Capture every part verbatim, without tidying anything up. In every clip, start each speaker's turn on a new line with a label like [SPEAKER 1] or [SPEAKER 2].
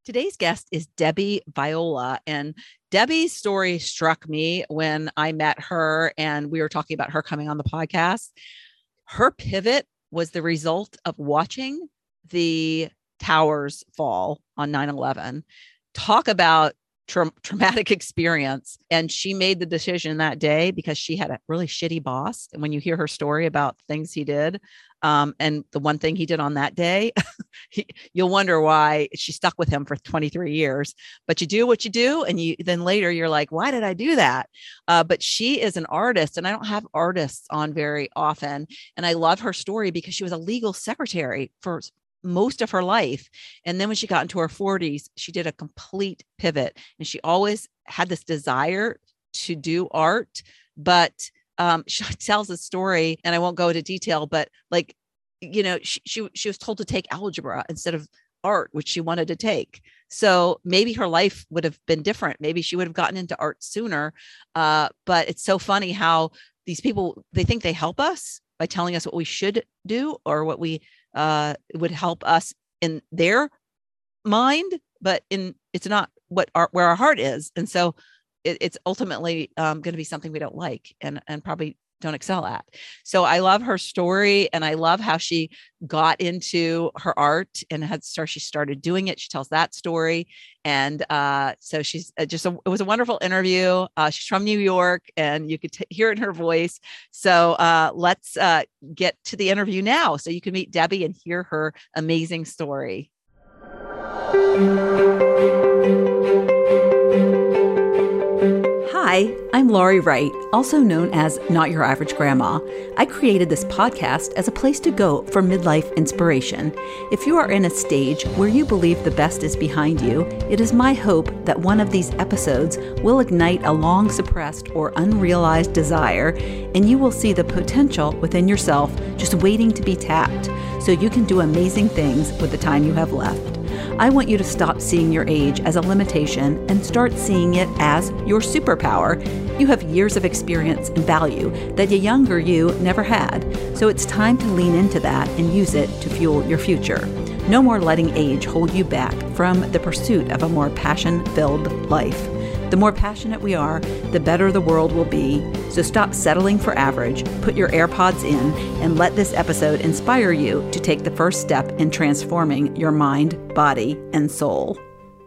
[SPEAKER 1] Today's guest is Debbie Viola, and Debbie's story struck me when I met her and we were talking about her coming on the podcast. Her pivot was the result of watching the towers fall on nine eleven. Talk about tra- traumatic experience. And she made the decision that day because she had a really shitty boss. And when you hear her story about things he did, um, and the one thing he did on that day, he, you'll wonder why she stuck with him for twenty-three years. But you do what you do. And you then later you're like, why did I do that? Uh, but she is an artist, and I don't have artists on very often. And I love her story because she was a legal secretary for most of her life. And then when she got into her forties, she did a complete pivot, and she always had this desire to do art. But um, she tells a story, and I won't go into detail, but like, you know, she, she, she was told to take algebra instead of art, which she wanted to take. So maybe her life would have been different. Maybe she would have gotten into art sooner. Uh, but it's so funny how these people, they think they help us by telling us what we should do or what we uh, would help us in their mind, but in it's not what our, where our heart is. And so it, it's ultimately um, going to be something we don't like and, and probably don't excel at. So I love her story, and I love how she got into her art and had started, she started doing it. She tells that story. And uh, so she's just, a, it was a wonderful interview. Uh, she's from New York, and you could t- hear it in her voice. So uh, let's uh, get to the interview now so you can meet Debbie and hear her amazing story. Hi, I'm Laurie Wright, also known as Not Your Average Grandma. I created this podcast as a place to go for midlife inspiration. If you are in a stage where you believe the best is behind you, it is my hope that one of these episodes will ignite a long suppressed or unrealized desire, and you will see the potential within yourself just waiting to be tapped, so you can do amazing things with the time you have left. I want you to stop seeing your age as a limitation and start seeing it as your superpower. You have years of experience and value that a younger you never had, so it's time to lean into that and use it to fuel your future. No more letting age hold you back from the pursuit of a more passion-filled life. The more passionate we are, the better the world will be. So stop settling for average, put your AirPods in, and let this episode inspire you to take the first step in transforming your mind, body, and soul.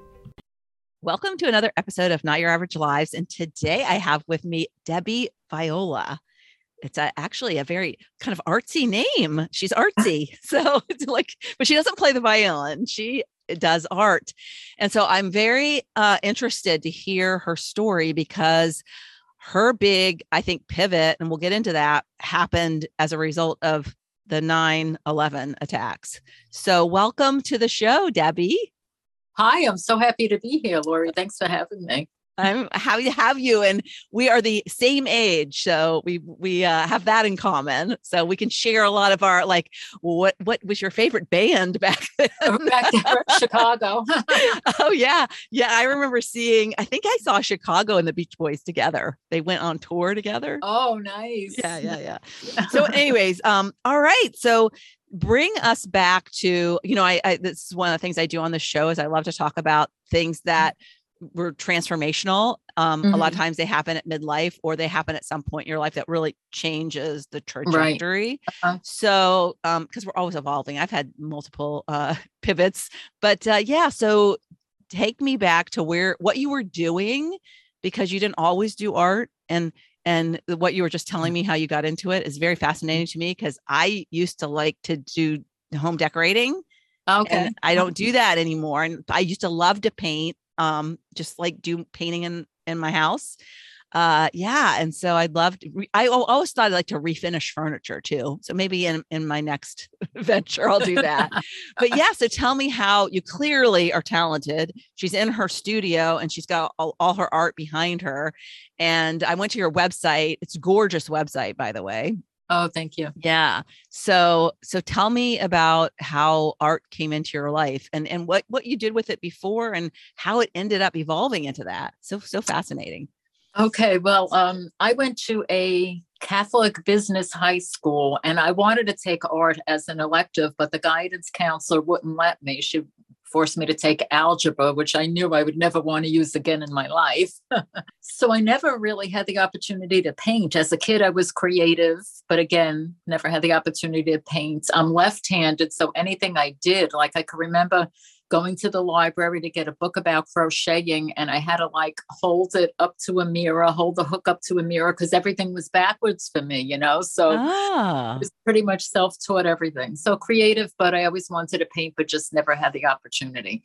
[SPEAKER 1] Welcome to another episode of Not Your Average Lives. And today I have with me Debbie Viola. It's a, actually a very kind of artsy name. She's artsy. So it's like, but she doesn't play the violin. She does art. And so I'm very uh, interested to hear her story because her big, I think, pivot, and we'll get into that, happened as a result of the nine eleven attacks. So welcome to the show, Debbie.
[SPEAKER 2] Hi, I'm so happy to be here, Laurie. Thanks for having me.
[SPEAKER 1] I'm happy to have you. And we are the same age. So we, we uh, have that in common. So we can share a lot of our, like, what, what was your favorite band back then?
[SPEAKER 2] Back there in Chicago.
[SPEAKER 1] Oh yeah. Yeah. I remember seeing, I think I saw Chicago and the Beach Boys together. They went on tour together.
[SPEAKER 2] Oh, nice.
[SPEAKER 1] Yeah. Yeah. Yeah. So anyways, um, all right. So bring us back to, you know, I, I, this is one of the things I do on the show is I love to talk about things that were transformational. Um, mm-hmm. A lot of times they happen at midlife or they happen at some point in your life that really changes the trajectory. Right. Uh-huh. So, um, cause we're always evolving. I've had multiple, uh, pivots, but, uh, yeah. So take me back to where, what you were doing, because you didn't always do art, and, and what you were just telling me, how you got into it is very fascinating to me. Cause I used to like to do home decorating.
[SPEAKER 2] Okay.
[SPEAKER 1] And I don't do that anymore. And I used to love to paint. Um, just like do painting in, in my house. Uh, yeah. And so I'd love to, re- I always thought I'd like to refinish furniture too. So maybe in, in my next venture, I'll do that. But yeah, so tell me how you clearly are talented. She's in her studio and she's got all, all her art behind her. And I went to your website. It's a gorgeous website, by the way.
[SPEAKER 2] Oh, thank you.
[SPEAKER 1] Yeah. So, so tell me about how art came into your life and, and what, what you did with it before and how it ended up evolving into that. So, so fascinating.
[SPEAKER 2] Okay. Well, um, I went to a Catholic business high school and I wanted to take art as an elective, but the guidance counselor wouldn't let me. She forced me to take algebra, which I knew I would never want to use again in my life. So I never really had the opportunity to paint. As a kid, I was creative, but again, never had the opportunity to paint. I'm left-handed, so anything I did, like I can remember going to the library to get a book about crocheting, and I had to like hold it up to a mirror, hold the hook up to a mirror, because everything was backwards for me, you know? So
[SPEAKER 1] Ah.
[SPEAKER 2] I was pretty much self-taught everything. So creative, but I always wanted to paint, but just never had the opportunity.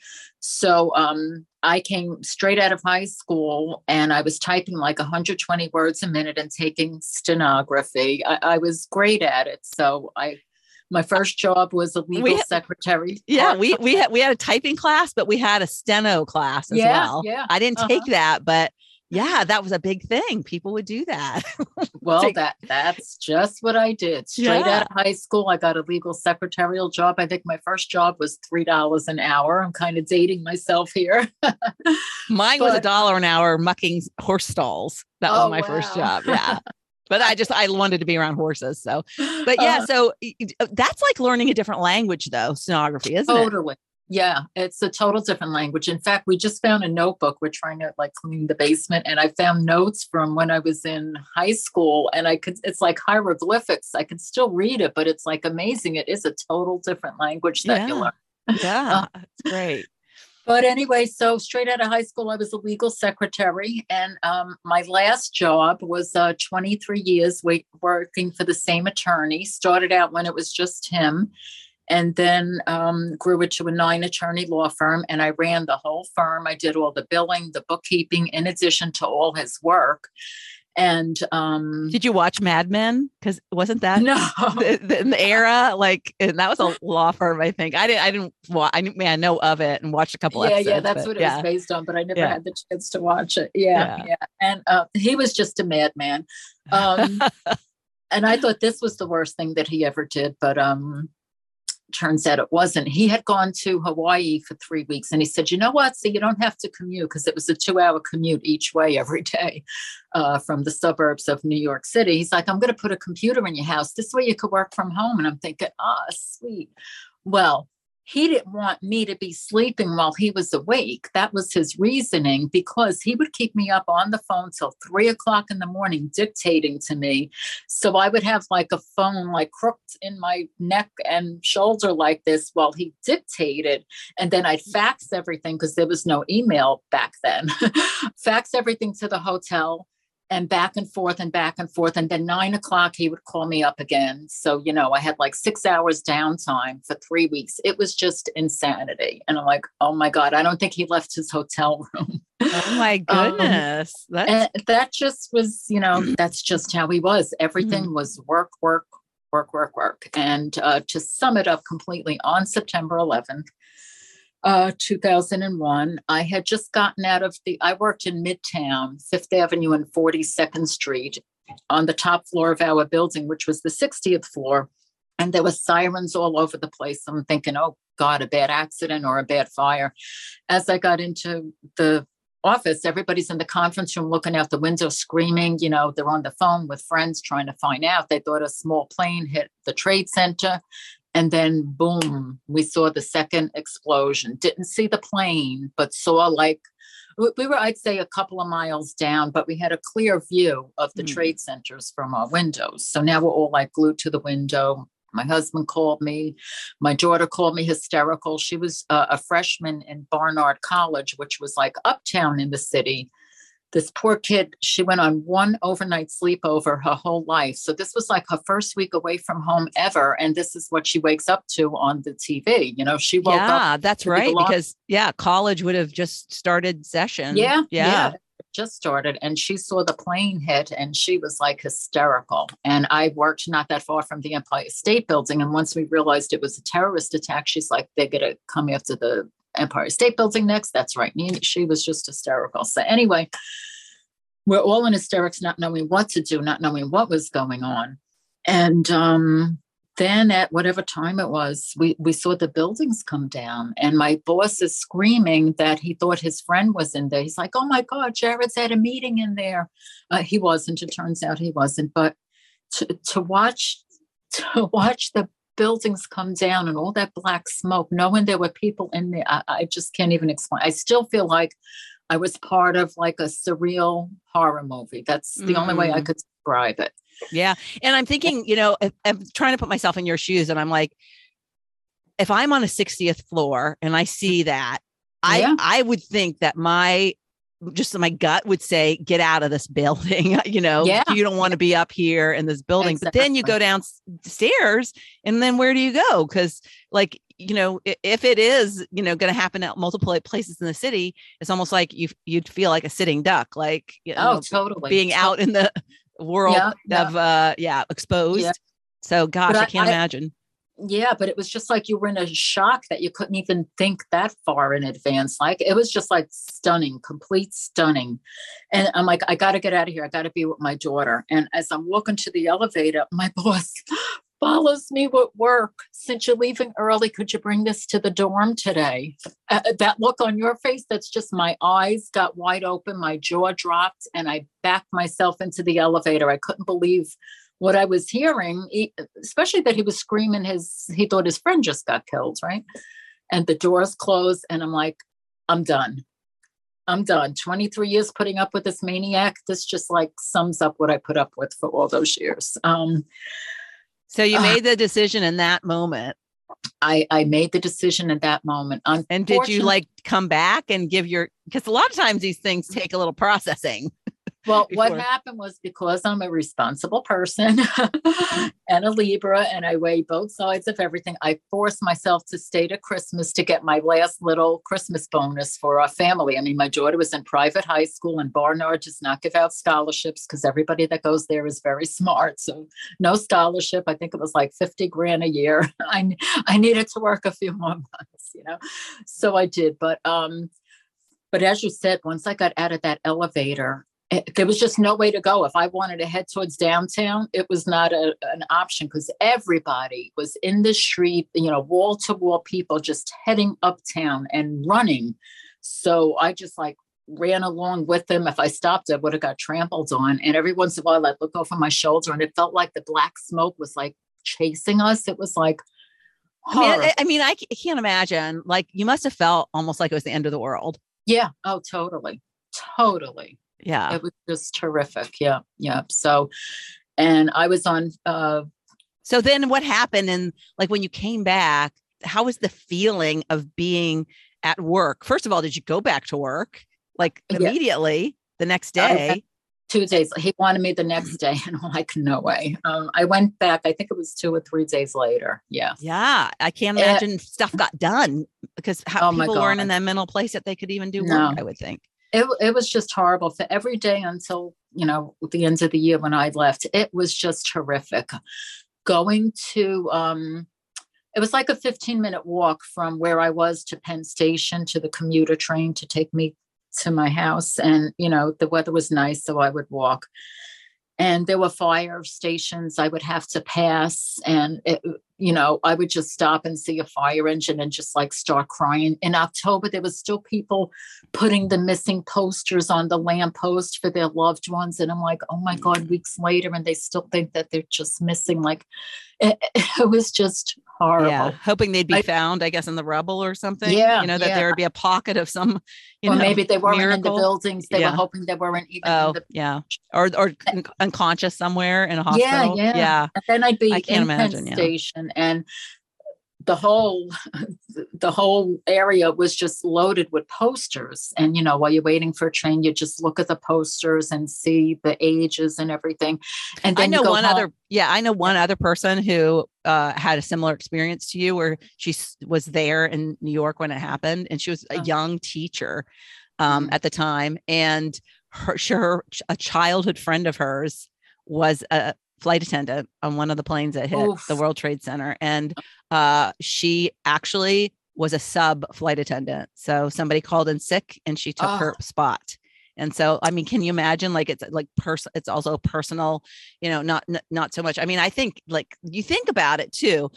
[SPEAKER 2] So um, I came straight out of high school and I was typing like one hundred twenty words a minute and taking stenography. I, I was great at it. So I My first job was a legal
[SPEAKER 1] We-
[SPEAKER 2] secretary.
[SPEAKER 1] Yeah, we we had we had a typing class, but we had a steno class as
[SPEAKER 2] Yeah,
[SPEAKER 1] well.
[SPEAKER 2] yeah.
[SPEAKER 1] I didn't
[SPEAKER 2] Uh-huh.
[SPEAKER 1] take that, but yeah, that was a big thing. People would do that.
[SPEAKER 2] Well,
[SPEAKER 1] Take-
[SPEAKER 2] that that's just what I did. Straight
[SPEAKER 1] Yeah.
[SPEAKER 2] out of high school, I got a legal secretarial job. I think my first job was three dollars an hour. I'm kind of dating myself here.
[SPEAKER 1] Mine was a
[SPEAKER 2] But-
[SPEAKER 1] dollar an hour mucking horse stalls. That was
[SPEAKER 2] Oh,
[SPEAKER 1] my first
[SPEAKER 2] wow.
[SPEAKER 1] job. Yeah. But I just I wanted to be around horses. So but yeah,
[SPEAKER 2] Uh,
[SPEAKER 1] so y- y- that's like learning a different language though, stenography, isn't it?
[SPEAKER 2] totally. Yeah, it's a total different language. In fact, we just found a notebook. We're trying to like clean the basement, and I found notes from when I was in high school, and I could, it's like hieroglyphics. I could still read it, but it's like amazing. It is a total different language that you
[SPEAKER 1] Yeah.
[SPEAKER 2] learn.
[SPEAKER 1] Yeah. It's great.
[SPEAKER 2] But anyway, so straight out of high school, I was a legal secretary. And um, my last job was uh, twenty-three years wait, working for the same attorney. Started out when it was just him, and then um, grew it to a nine attorney law firm. And I ran the whole firm. I did all the billing, the bookkeeping, in addition to all his work. And um,
[SPEAKER 1] Did you watch Mad Men? Because wasn't that
[SPEAKER 2] no,
[SPEAKER 1] the, the, in the era, like, and that was a law firm, I think. I didn't, I didn't, wa- I mean, I know of it and watched a couple
[SPEAKER 2] yeah,
[SPEAKER 1] episodes.
[SPEAKER 2] yeah, that's
[SPEAKER 1] but
[SPEAKER 2] what it
[SPEAKER 1] yeah.
[SPEAKER 2] was based on, but I never
[SPEAKER 1] Yeah.
[SPEAKER 2] had the chance to watch it. Yeah,
[SPEAKER 1] Yeah.
[SPEAKER 2] yeah. And uh, he was just a madman. Um, and I thought this was the worst thing that he ever did, but um, turns out it wasn't. He had gone to Hawaii for three weeks and he said, you know what? So you don't have to commute, because it was a two hour commute each way every day uh, from the suburbs of New York City. He's like, I'm going to put a computer in your house. This way you could work from home. And I'm thinking, ah, sweet. Well, he didn't want me to be sleeping while he was awake. That was his reasoning, because he would keep me up on the phone till three o'clock in the morning dictating to me. So I would have like a phone like crooked in my neck and shoulder like this while he dictated. And then I'd fax everything, because there was no email back then. Fax everything to the hotel, and back and forth and back and forth. And then nine o'clock, he would call me up again. So, you know, I had like six hours downtime for three weeks. It was just insanity. And I'm like, oh my God, I don't think he left his hotel room.
[SPEAKER 1] Oh my
[SPEAKER 2] Um,
[SPEAKER 1] goodness. That's
[SPEAKER 2] And that just was, you know, that's just how he was. Everything was work, work, work, work, work. And uh, to sum it up completely, on September eleventh, Uh, two thousand one, I had just gotten out of the, I worked in Midtown, Fifth Avenue and forty-second Street, on the top floor of our building, which was the sixtieth floor. And there were sirens all over the place. I'm thinking, oh God, a bad accident or a bad fire. As I got into the office, everybody's in the conference room looking out the window screaming. You know, they're on the phone with friends trying to find out. They thought a small plane hit the Trade Center. And then boom, we saw the second explosion. Didn't see the plane, but saw like, we were, I'd say, a couple of miles down, but we had a clear view of the
[SPEAKER 1] Mm.
[SPEAKER 2] trade centers from our windows. So now we're all like glued to the window. My husband called me. My daughter called me hysterical. She was uh, a freshman in Barnard College, which was like uptown in the city. This poor kid, she went on one overnight sleepover her whole life. So this was like her first week away from home ever. And this is what she wakes up to on the T V. You know, she woke up.
[SPEAKER 1] yeah, that's
[SPEAKER 2] to the
[SPEAKER 1] right.
[SPEAKER 2] alarm-
[SPEAKER 1] Because yeah, college would have just started session.
[SPEAKER 2] Yeah,
[SPEAKER 1] Yeah.
[SPEAKER 2] yeah. it Just started, and she saw the plane hit and she was like hysterical. And I worked not that far from the Empire State Building. And once we realized it was a terrorist attack, she's like, they're going to come after the Empire State Building next. That's right. She was just hysterical. So anyway, we're all in hysterics, not knowing what to do, not knowing what was going on. And um, then at whatever time it was, we, we saw the buildings come down, and my boss is screaming that he thought his friend was in there. He's like, oh my God, Jared's at a meeting in there. Uh, he wasn't. It turns out he wasn't. But to, to watch, to watch the buildings come down and all that black smoke, knowing there were people in there, I, I just can't even explain. I still feel like I was part of like a surreal horror movie. That's the mm. only way I could describe it.
[SPEAKER 1] Yeah. And I'm thinking, you know, if, I'm trying to put myself in your shoes, and I'm like, if I'm on a sixtieth floor and I see that, yeah. I, I would think that my, just my gut would say, get out of this building. You know, yeah. you don't want to be up here in this building, exactly. But then you go downstairs and then where do you go? Cause like, you know, if it is, you know, going to happen at multiple places in the city, it's almost like you, you'd feel like a sitting duck, like, you know,
[SPEAKER 2] oh, totally.
[SPEAKER 1] being
[SPEAKER 2] totally.
[SPEAKER 1] out in the world yeah, of, yeah. uh, yeah, exposed. Yeah. So gosh, but I, I can't I, imagine.
[SPEAKER 2] Yeah, but it was just like you were in a shock that you couldn't even think that far in advance. Like it was just like stunning, complete stunning. And I'm like, I got to get out of here. I got to be with my daughter. And as I'm walking to the elevator, my boss follows me with work. Since you're leaving early, could you bring this to the dorm today? Uh, that look on your face, that's just my eyes got wide open. My jaw dropped and I backed myself into the elevator. I couldn't believe what I was hearing, especially that he was screaming his, he thought his friend just got killed, right? And the doors closed and I'm like, I'm done. I'm done. twenty-three years putting up with this maniac. This just like sums up what I put up with for all those years. Um,
[SPEAKER 1] so you uh, made the decision in that moment.
[SPEAKER 2] I, I made the decision at that moment.
[SPEAKER 1] And did you like come back and give your, because a lot of times these things take a little processing.
[SPEAKER 2] Well, before. What happened was because I'm a responsible person and a Libra and I weigh both sides of everything, I forced myself to stay to Christmas to get my last little Christmas bonus for our family. I mean, my daughter was in private high school and Barnard does not give out scholarships because everybody that goes there is very smart. So no scholarship. I think it was like fifty grand a year. I, I needed to work a few more months, you know, so I did. But, um, but as you said, once I got out of that elevator, it, there was just no way to go. If I wanted to head towards downtown, it was not a, an option because everybody was in the street, you know, wall to wall people just heading uptown and running. So I just like ran along with them. If I stopped, I would have got trampled on. And every once in a while I'd look over my shoulder and it felt like the black smoke was like chasing us. It was like,
[SPEAKER 1] I mean, I, I mean, I can't imagine, like you must have felt almost like it was the end of the world.
[SPEAKER 2] Yeah. Oh, totally. Totally.
[SPEAKER 1] Yeah.
[SPEAKER 2] It was just terrific. Yeah. Yeah. So, and I was on, uh,
[SPEAKER 1] so then what happened? And like, when you came back, how was the feeling of being at work? First of all, did you go back to work like immediately yeah. the next day?
[SPEAKER 2] Uh, two days. He wanted me the next day. And I'm like, no way. Um, I went back. I think it was two or three days later. Yeah.
[SPEAKER 1] Yeah. I can't imagine uh, stuff got done because how, oh people weren't in that mental place that they could even do
[SPEAKER 2] no.
[SPEAKER 1] work, I would think.
[SPEAKER 2] It, it was just horrible for every day until, you know, the end of the year when I left. It was just horrific. Going to, um, it was like a fifteen minute walk from where I was to Penn Station to the commuter train to take me to my house. And, you know, the weather was nice, so I would walk. And there were fire stations I would have to pass. And, it, you know, I would just stop and see a fire engine and just like start crying. In October, there was still people putting the missing posters on the lamppost for their loved ones. And I'm like, oh my God, weeks later, and they still think that they're just missing. Like, it, it was just horrible.
[SPEAKER 1] Yeah, hoping they'd be I, found, I guess, in the rubble or something.
[SPEAKER 2] Yeah.
[SPEAKER 1] You know, that
[SPEAKER 2] yeah.
[SPEAKER 1] there would be a pocket of some, you
[SPEAKER 2] or
[SPEAKER 1] know,
[SPEAKER 2] maybe they weren't
[SPEAKER 1] miracle.
[SPEAKER 2] in the buildings. They
[SPEAKER 1] yeah.
[SPEAKER 2] were hoping they weren't even
[SPEAKER 1] oh,
[SPEAKER 2] in the
[SPEAKER 1] yeah. Or or un- unconscious somewhere in a hospital.
[SPEAKER 2] Yeah, yeah.
[SPEAKER 1] yeah.
[SPEAKER 2] And then I'd be
[SPEAKER 1] I can't
[SPEAKER 2] in
[SPEAKER 1] imagine,
[SPEAKER 2] Penn
[SPEAKER 1] yeah.
[SPEAKER 2] Station and the whole the whole area was just loaded with posters. And, you know, while you're waiting for a train, you just look at the posters and see the ages and everything. And then
[SPEAKER 1] I know
[SPEAKER 2] you go
[SPEAKER 1] one
[SPEAKER 2] home.
[SPEAKER 1] other, yeah, I know one other person who uh, had a similar experience to you where she s- was there in New York when it happened. And she was a
[SPEAKER 2] Oh.
[SPEAKER 1] young teacher um,
[SPEAKER 2] Mhm.
[SPEAKER 1] at the time. And her, her, a childhood friend of hers was a flight attendant on one of the planes that hit
[SPEAKER 2] Oof.
[SPEAKER 1] the World Trade Center. And uh, she actually was a sub flight attendant. So somebody called in sick and she took
[SPEAKER 2] Oh.
[SPEAKER 1] her spot. And so, I mean, can you imagine, like, it's like person, it's also personal, you know, not, n- not so much. I mean, I think like you think about it too,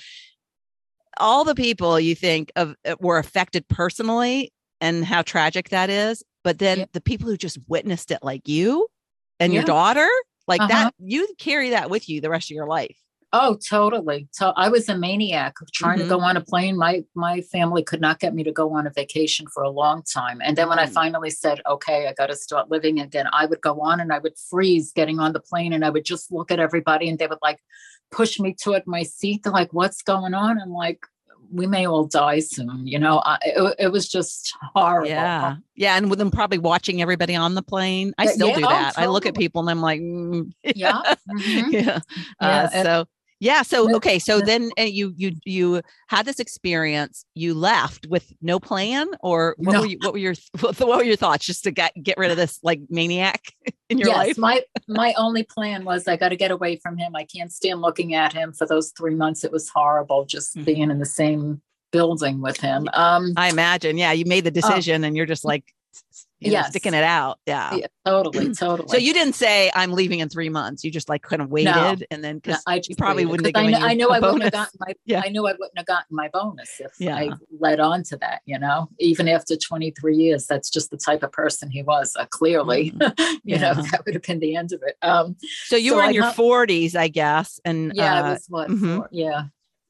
[SPEAKER 1] all the people you think of uh, were affected personally and how tragic that is. But then
[SPEAKER 2] Yeah.
[SPEAKER 1] the people who just witnessed it, like you and your
[SPEAKER 2] Yeah.
[SPEAKER 1] daughter, like
[SPEAKER 2] Uh-huh.
[SPEAKER 1] that, you carry that with you the rest of your life.
[SPEAKER 2] Oh, totally. So I was a maniac of trying
[SPEAKER 1] Mhm.
[SPEAKER 2] to go on a plane. My my family could not get me to go on a vacation for a long time. And then when I
[SPEAKER 1] Mm.
[SPEAKER 2] finally said, okay, I got to start living again, I would go on and I would freeze getting on the plane and I would just look at everybody and they would like push me toward my seat. They're like, what's going on? I'm like, we may all die soon. You know, I, it, it was just horrible.
[SPEAKER 1] Yeah. Yeah. And with them probably watching everybody on the plane. I
[SPEAKER 2] Yeah,
[SPEAKER 1] still
[SPEAKER 2] yeah,
[SPEAKER 1] do
[SPEAKER 2] oh,
[SPEAKER 1] that. I look at
[SPEAKER 2] totally.
[SPEAKER 1] people and I'm like, mm.
[SPEAKER 2] Yeah. Mhm.
[SPEAKER 1] Yeah. Uh,
[SPEAKER 2] Yeah. And
[SPEAKER 1] so yeah. So
[SPEAKER 2] the-
[SPEAKER 1] okay. So
[SPEAKER 2] the-
[SPEAKER 1] then uh, you you you had this experience. You left with no plan, or what
[SPEAKER 2] no.
[SPEAKER 1] were you? What were your what were your thoughts? Just to get get rid of this like maniac in your
[SPEAKER 2] Yes,
[SPEAKER 1] life?
[SPEAKER 2] my my only plan was I got to get away from him. I can't stand looking at him for those three months. It was horrible just
[SPEAKER 1] Mhm.
[SPEAKER 2] being in the same building with him. Um,
[SPEAKER 1] I imagine. Yeah. You made the decision, and you're just like, you know,
[SPEAKER 2] Yes.
[SPEAKER 1] sticking it out. Yeah.
[SPEAKER 2] yeah, totally, totally.
[SPEAKER 1] So you didn't say I'm leaving in three months. You just like kind of waited,
[SPEAKER 2] No.
[SPEAKER 1] and then
[SPEAKER 2] No,
[SPEAKER 1] because
[SPEAKER 2] I
[SPEAKER 1] you
[SPEAKER 2] just
[SPEAKER 1] probably
[SPEAKER 2] waited,
[SPEAKER 1] wouldn't have
[SPEAKER 2] 'cause I,
[SPEAKER 1] given
[SPEAKER 2] kn-
[SPEAKER 1] you
[SPEAKER 2] I knew
[SPEAKER 1] a
[SPEAKER 2] I wouldn't have
[SPEAKER 1] bonus.
[SPEAKER 2] gotten my
[SPEAKER 1] Yeah.
[SPEAKER 2] I knew I wouldn't have gotten my bonus if
[SPEAKER 1] Yeah.
[SPEAKER 2] I led on to that, you know. Even after twenty-three years, that's just the type of person he was. Uh, clearly, you
[SPEAKER 1] Yeah.
[SPEAKER 2] know, that would have been the end of it. Um,
[SPEAKER 1] So you
[SPEAKER 2] So
[SPEAKER 1] were in
[SPEAKER 2] I
[SPEAKER 1] your
[SPEAKER 2] got-
[SPEAKER 1] forties, I guess, and
[SPEAKER 2] yeah,
[SPEAKER 1] uh,
[SPEAKER 2] it was what
[SPEAKER 1] mhm.
[SPEAKER 2] for? Yeah,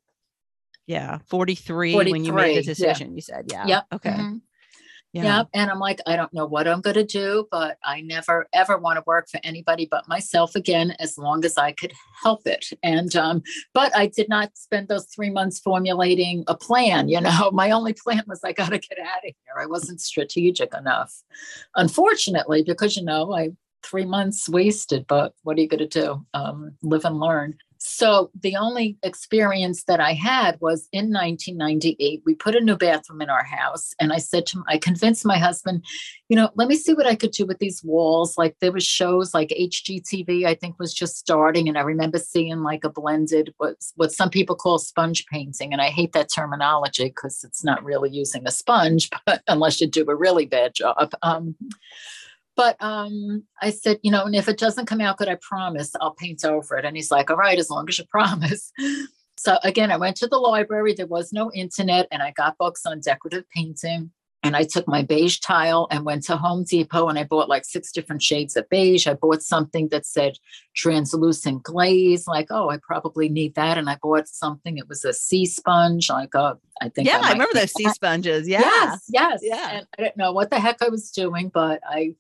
[SPEAKER 1] yeah, forty-three when you made
[SPEAKER 2] forty-three.
[SPEAKER 1] the
[SPEAKER 2] Yeah.
[SPEAKER 1] decision. You said, yeah,
[SPEAKER 2] Yep.
[SPEAKER 1] okay,
[SPEAKER 2] Mhm.
[SPEAKER 1] yeah,
[SPEAKER 2] Yeah. And I'm like, I don't know what I'm going to do, but I never ever want to work for anybody but myself again, as long as I could help it. And, um, but I did not spend those three months formulating a plan. You know, my only plan was I got to get out of here. I wasn't strategic enough, unfortunately, because, you know, I, three months wasted, but what are you going to do? Um, live and learn. So the only experience that I had was in nineteen ninety-eight. We put a new bathroom in our house, and I said to him, I convinced my husband, you know, let me see what I could do with these walls. Like there was shows like H G T V, I think was just starting, and I remember seeing like a blended what what some people call sponge painting, and I hate that terminology because it's not really using a sponge, but unless you do a really bad job. Um, But um, I said, you know, and if it doesn't come out good, I promise I'll paint over it. And he's like, all right, as long as you promise. So again, I went to the library. There was no internet, and I got books on decorative painting. And I took my beige tile and went to Home Depot, and I bought like six different shades of beige. I bought something that said translucent glaze, like, oh, I probably need that. And I bought something, it was a sea sponge, like, oh, I think
[SPEAKER 1] yeah. I,
[SPEAKER 2] might
[SPEAKER 1] remember
[SPEAKER 2] need
[SPEAKER 1] those sea
[SPEAKER 2] that.
[SPEAKER 1] sponges. Yeah,
[SPEAKER 2] Yes, yes.
[SPEAKER 1] Yeah.
[SPEAKER 2] And I didn't know what the heck I was doing, but I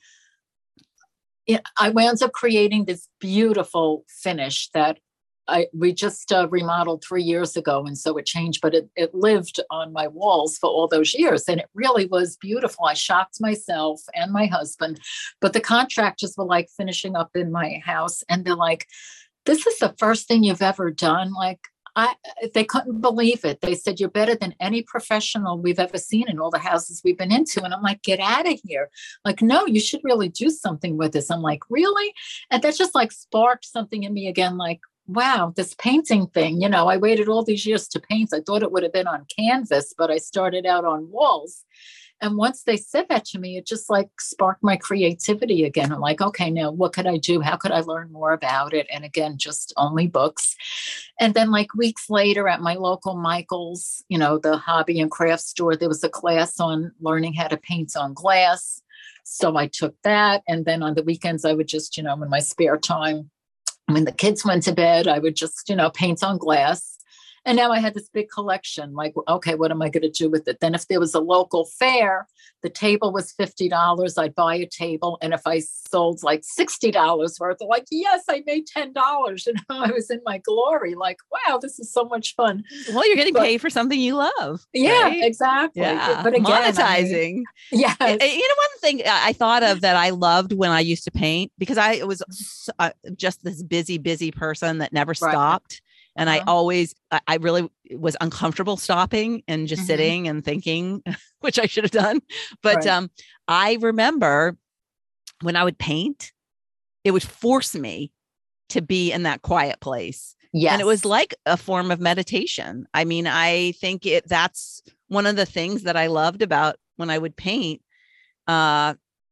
[SPEAKER 2] yeah, I wound up creating this beautiful finish that I we just uh, remodeled three years ago, and so it changed, but it, it lived on my walls for all those years, and it really was beautiful. I shocked myself and my husband, but the contractors were like finishing up in my house, and they're like, "This is the first thing you've ever done." Like I, they couldn't believe it. They said, "You're better than any professional we've ever seen in all the houses we've been into." And I'm like, "Get out of here." Like, no, you should really do something with this. I'm like, really? And that just like sparked something in me again. Like, wow, this painting thing, you know, I waited all these years to paint. I thought it would have been on canvas, but I started out on walls. And once they said that to me, it just like sparked my creativity again. I'm like, okay, now what could I do? How could I learn more about it? And again, just only books. And then like weeks later at my local Michael's, you know, the hobby and craft store, there was a class on learning how to paint on glass. So I took that. And then on the weekends, I would just, you know, in my spare time, when the kids went to bed, I would just, you know, paint on glass. And now I had this big collection, like, okay, what am I going to do with it? Then if there was a local fair, the table was fifty dollars. I'd buy a table. And if I sold like sixty dollars worth, I'm like, yes, I made ten dollars. And I was in my glory, like, wow, this is so much fun.
[SPEAKER 1] Well, you're getting
[SPEAKER 2] But-
[SPEAKER 1] paid for something you love.
[SPEAKER 2] Yeah,
[SPEAKER 1] right?
[SPEAKER 2] exactly.
[SPEAKER 1] Yeah.
[SPEAKER 2] But again, I mean,
[SPEAKER 1] monetizing.
[SPEAKER 2] yes.
[SPEAKER 1] Uh, You know, one thing I thought of that I loved when I used to paint, because I was s- uh, just this busy, busy person that never
[SPEAKER 2] Right.
[SPEAKER 1] stopped. And I
[SPEAKER 2] Uh-huh.
[SPEAKER 1] always, I I really was uncomfortable stopping and just
[SPEAKER 2] Mhm.
[SPEAKER 1] sitting and thinking, which I should have done. But
[SPEAKER 2] Right.
[SPEAKER 1] um, I remember when I would paint, it would force me to be in that quiet place.
[SPEAKER 2] Yes.
[SPEAKER 1] And it was like a form of meditation. I mean, I think it that's one of the things that I loved about when I would paint. Uh,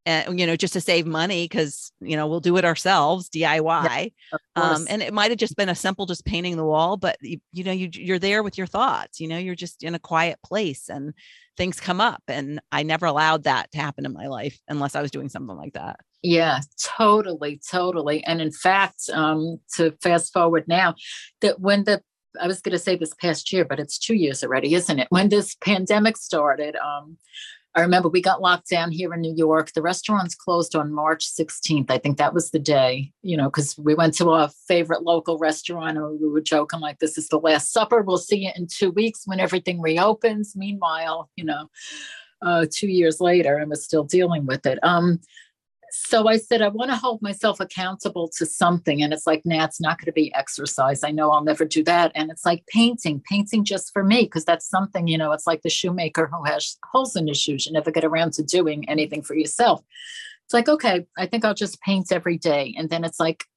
[SPEAKER 1] and, you know, just to save money, because, you know, we'll do it ourselves, D I Y.
[SPEAKER 2] Yeah,
[SPEAKER 1] Um, and it might have just been a simple, just painting the wall, but you, you know, you, you're there with your thoughts, you know, you're just in a quiet place and things come up. And I never allowed that to happen in my life unless I was doing something like that.
[SPEAKER 2] Yeah, totally, totally. And in fact, um, to fast forward now, that when the I was going to say this past year, but it's two years already, isn't it? When this pandemic started, um, I remember we got locked down here in New York. The restaurants closed on March sixteenth. I think that was the day, you know, because we went to our favorite local restaurant and we were joking like, this is the last supper. We'll see you in two weeks when everything reopens. Meanwhile, you know, uh, two years later, and we're still dealing with it. Um, So I said, I want to hold myself accountable to something. And it's like, nah, it's not going to be exercise. I know I'll never do that. And it's like painting, painting just for me, because that's something, you know, it's like the shoemaker who has holes in his shoes. You never get around to doing anything for yourself. It's like, okay, I think I'll just paint every day. And then it's like,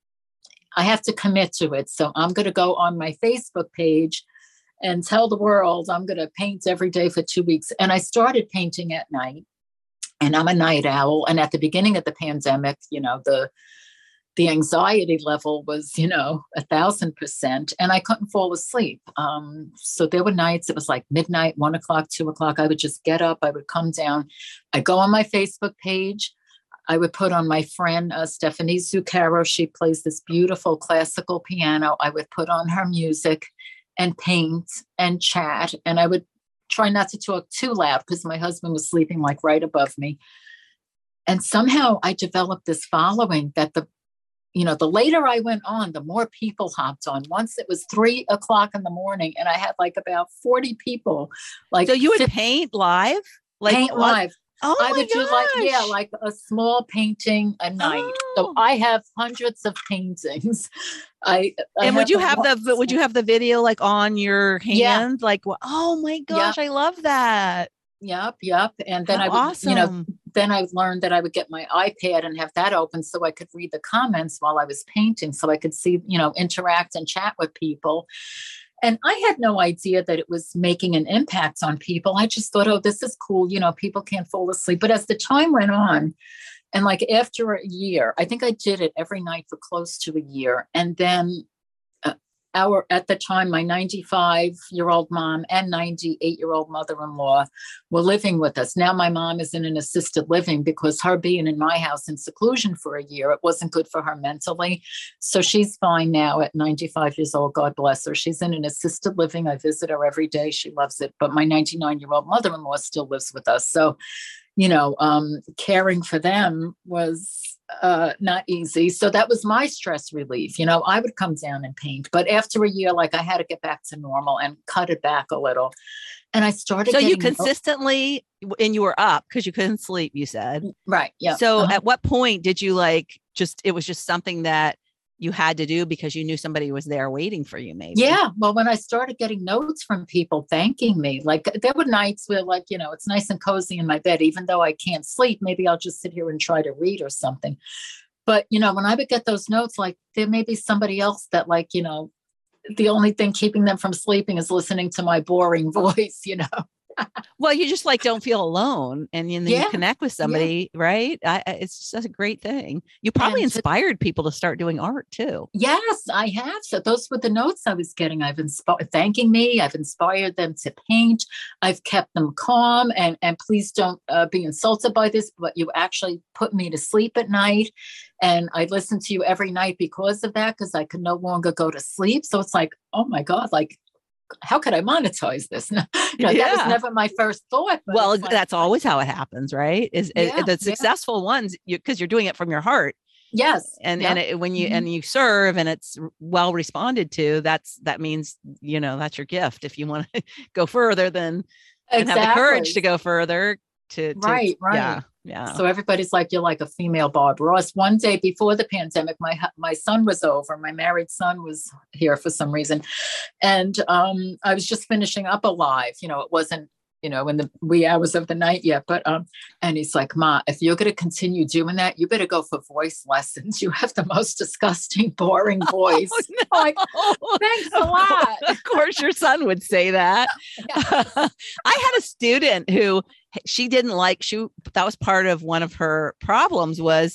[SPEAKER 2] I have to commit to it. So I'm going to go on my Facebook page and tell the world I'm going to paint every day for two weeks. And I started painting at night. And I'm a night owl. And at the beginning of the pandemic, you know, the the anxiety level was, you know, a thousand percent. And I couldn't fall asleep. Um, so there were nights, it was like midnight, one o'clock, two o'clock. I would just get up, I would come down, I'd go on my Facebook page. I would put on my friend, uh, Stephanie Zuccaro. She plays this beautiful classical piano. I would put on her music and paint and chat. And I would try not to talk too loud because my husband was sleeping like right above me. And somehow I developed this following that the, you know, the later I went on, the more people hopped on. Once it was three o'clock in the morning and I had like about forty people. Like,
[SPEAKER 1] so you would fifty, paint live?
[SPEAKER 2] Like paint what? Live.
[SPEAKER 1] Oh
[SPEAKER 2] I
[SPEAKER 1] my
[SPEAKER 2] would
[SPEAKER 1] gosh.
[SPEAKER 2] do like, yeah, like a small painting a night. Oh. So I have hundreds of paintings. I, I
[SPEAKER 1] and would you have
[SPEAKER 2] ones.
[SPEAKER 1] the would you have the video like on your hand?
[SPEAKER 2] Yeah.
[SPEAKER 1] Like, oh my gosh, yep. I love that.
[SPEAKER 2] Yep, yep. And then
[SPEAKER 1] How
[SPEAKER 2] I would,
[SPEAKER 1] awesome.
[SPEAKER 2] you know, then I learned that I would get my iPad and have that open so I could read the comments while I was painting, so I could see, you know, interact and chat with people. And I had no idea that it was making an impact on people. I just thought, oh, this is cool. You know, people can't fall asleep. But as the time went on, and like after a year, I think I did it every night for close to a year. And then uh, our, at the time, my ninety-five-year-old mom and ninety-eight-year-old mother-in-law were living with us. Now my mom is in an assisted living because her being in my house in seclusion for a year, it wasn't good for her mentally. So she's fine now at ninety-five years old. God bless her. She's in an assisted living. I visit her every day. She loves it. But my ninety-nine-year-old mother-in-law still lives with us. So, you know, um, caring for them was uh, not easy. So that was my stress relief. You know, I would come down and paint, but after a year, like I had to get back to normal and cut it back a little. And I started.
[SPEAKER 1] So you
[SPEAKER 2] getting,
[SPEAKER 1] consistently, and you were up because you couldn't sleep, you said.
[SPEAKER 2] Right. Yeah.
[SPEAKER 1] So
[SPEAKER 2] uh-huh.
[SPEAKER 1] At what point did you like, just, it was just something that you had to do because you knew somebody was there waiting for you, maybe?
[SPEAKER 2] Yeah. Well, when I started getting notes from people thanking me, like there were nights where like, you know, it's nice and cozy in my bed, even though I can't sleep, maybe I'll just sit here and try to read or something. But, you know, when I would get those notes, like there may be somebody else that like, you know, the only thing keeping them from sleeping is listening to my boring voice, you know?
[SPEAKER 1] Well, you just like don't feel alone, and, and then yeah. you connect with somebody, yeah. right? I, it's just a great thing. You probably and inspired to, people to start doing art too.
[SPEAKER 2] Yes, I have. So those were the notes I was getting. I've inspired, thanking me. I've inspired them to paint. I've kept them calm, and and please don't uh, be insulted by this, but you actually put me to sleep at night. And I listen to you every night because of that, because I could no longer go to sleep. So it's like, oh my God, like, how could I monetize this? No, no, yeah. That was never my first thought.
[SPEAKER 1] Well, like, that's always how it happens, right? Is, yeah, is the successful yeah. ones, because you, you're doing it from your heart.
[SPEAKER 2] Yes.
[SPEAKER 1] And
[SPEAKER 2] yeah.
[SPEAKER 1] and it, when you
[SPEAKER 2] mm-hmm.
[SPEAKER 1] and you serve and it's well responded to, that's that means, you know, that's your gift. If you want to go further, then
[SPEAKER 2] exactly.
[SPEAKER 1] and have the courage to go further. To, to
[SPEAKER 2] right, right.
[SPEAKER 1] Yeah. Yeah.
[SPEAKER 2] So everybody's like, you're like a female Bob Ross. One day before the pandemic, my my son was over. My married son was here for some reason. And um, I was just finishing up Alive. You know, it wasn't, you know, in the wee hours of the night yet. But, um, and he's like, Ma, if you're going to continue doing that, you better go for voice lessons. You have the most disgusting, boring voice. Oh, no. Like, thanks a lot.
[SPEAKER 1] Of course, your son would say that. Yeah. I had a student who, she didn't like, she, that was part of one of her problems was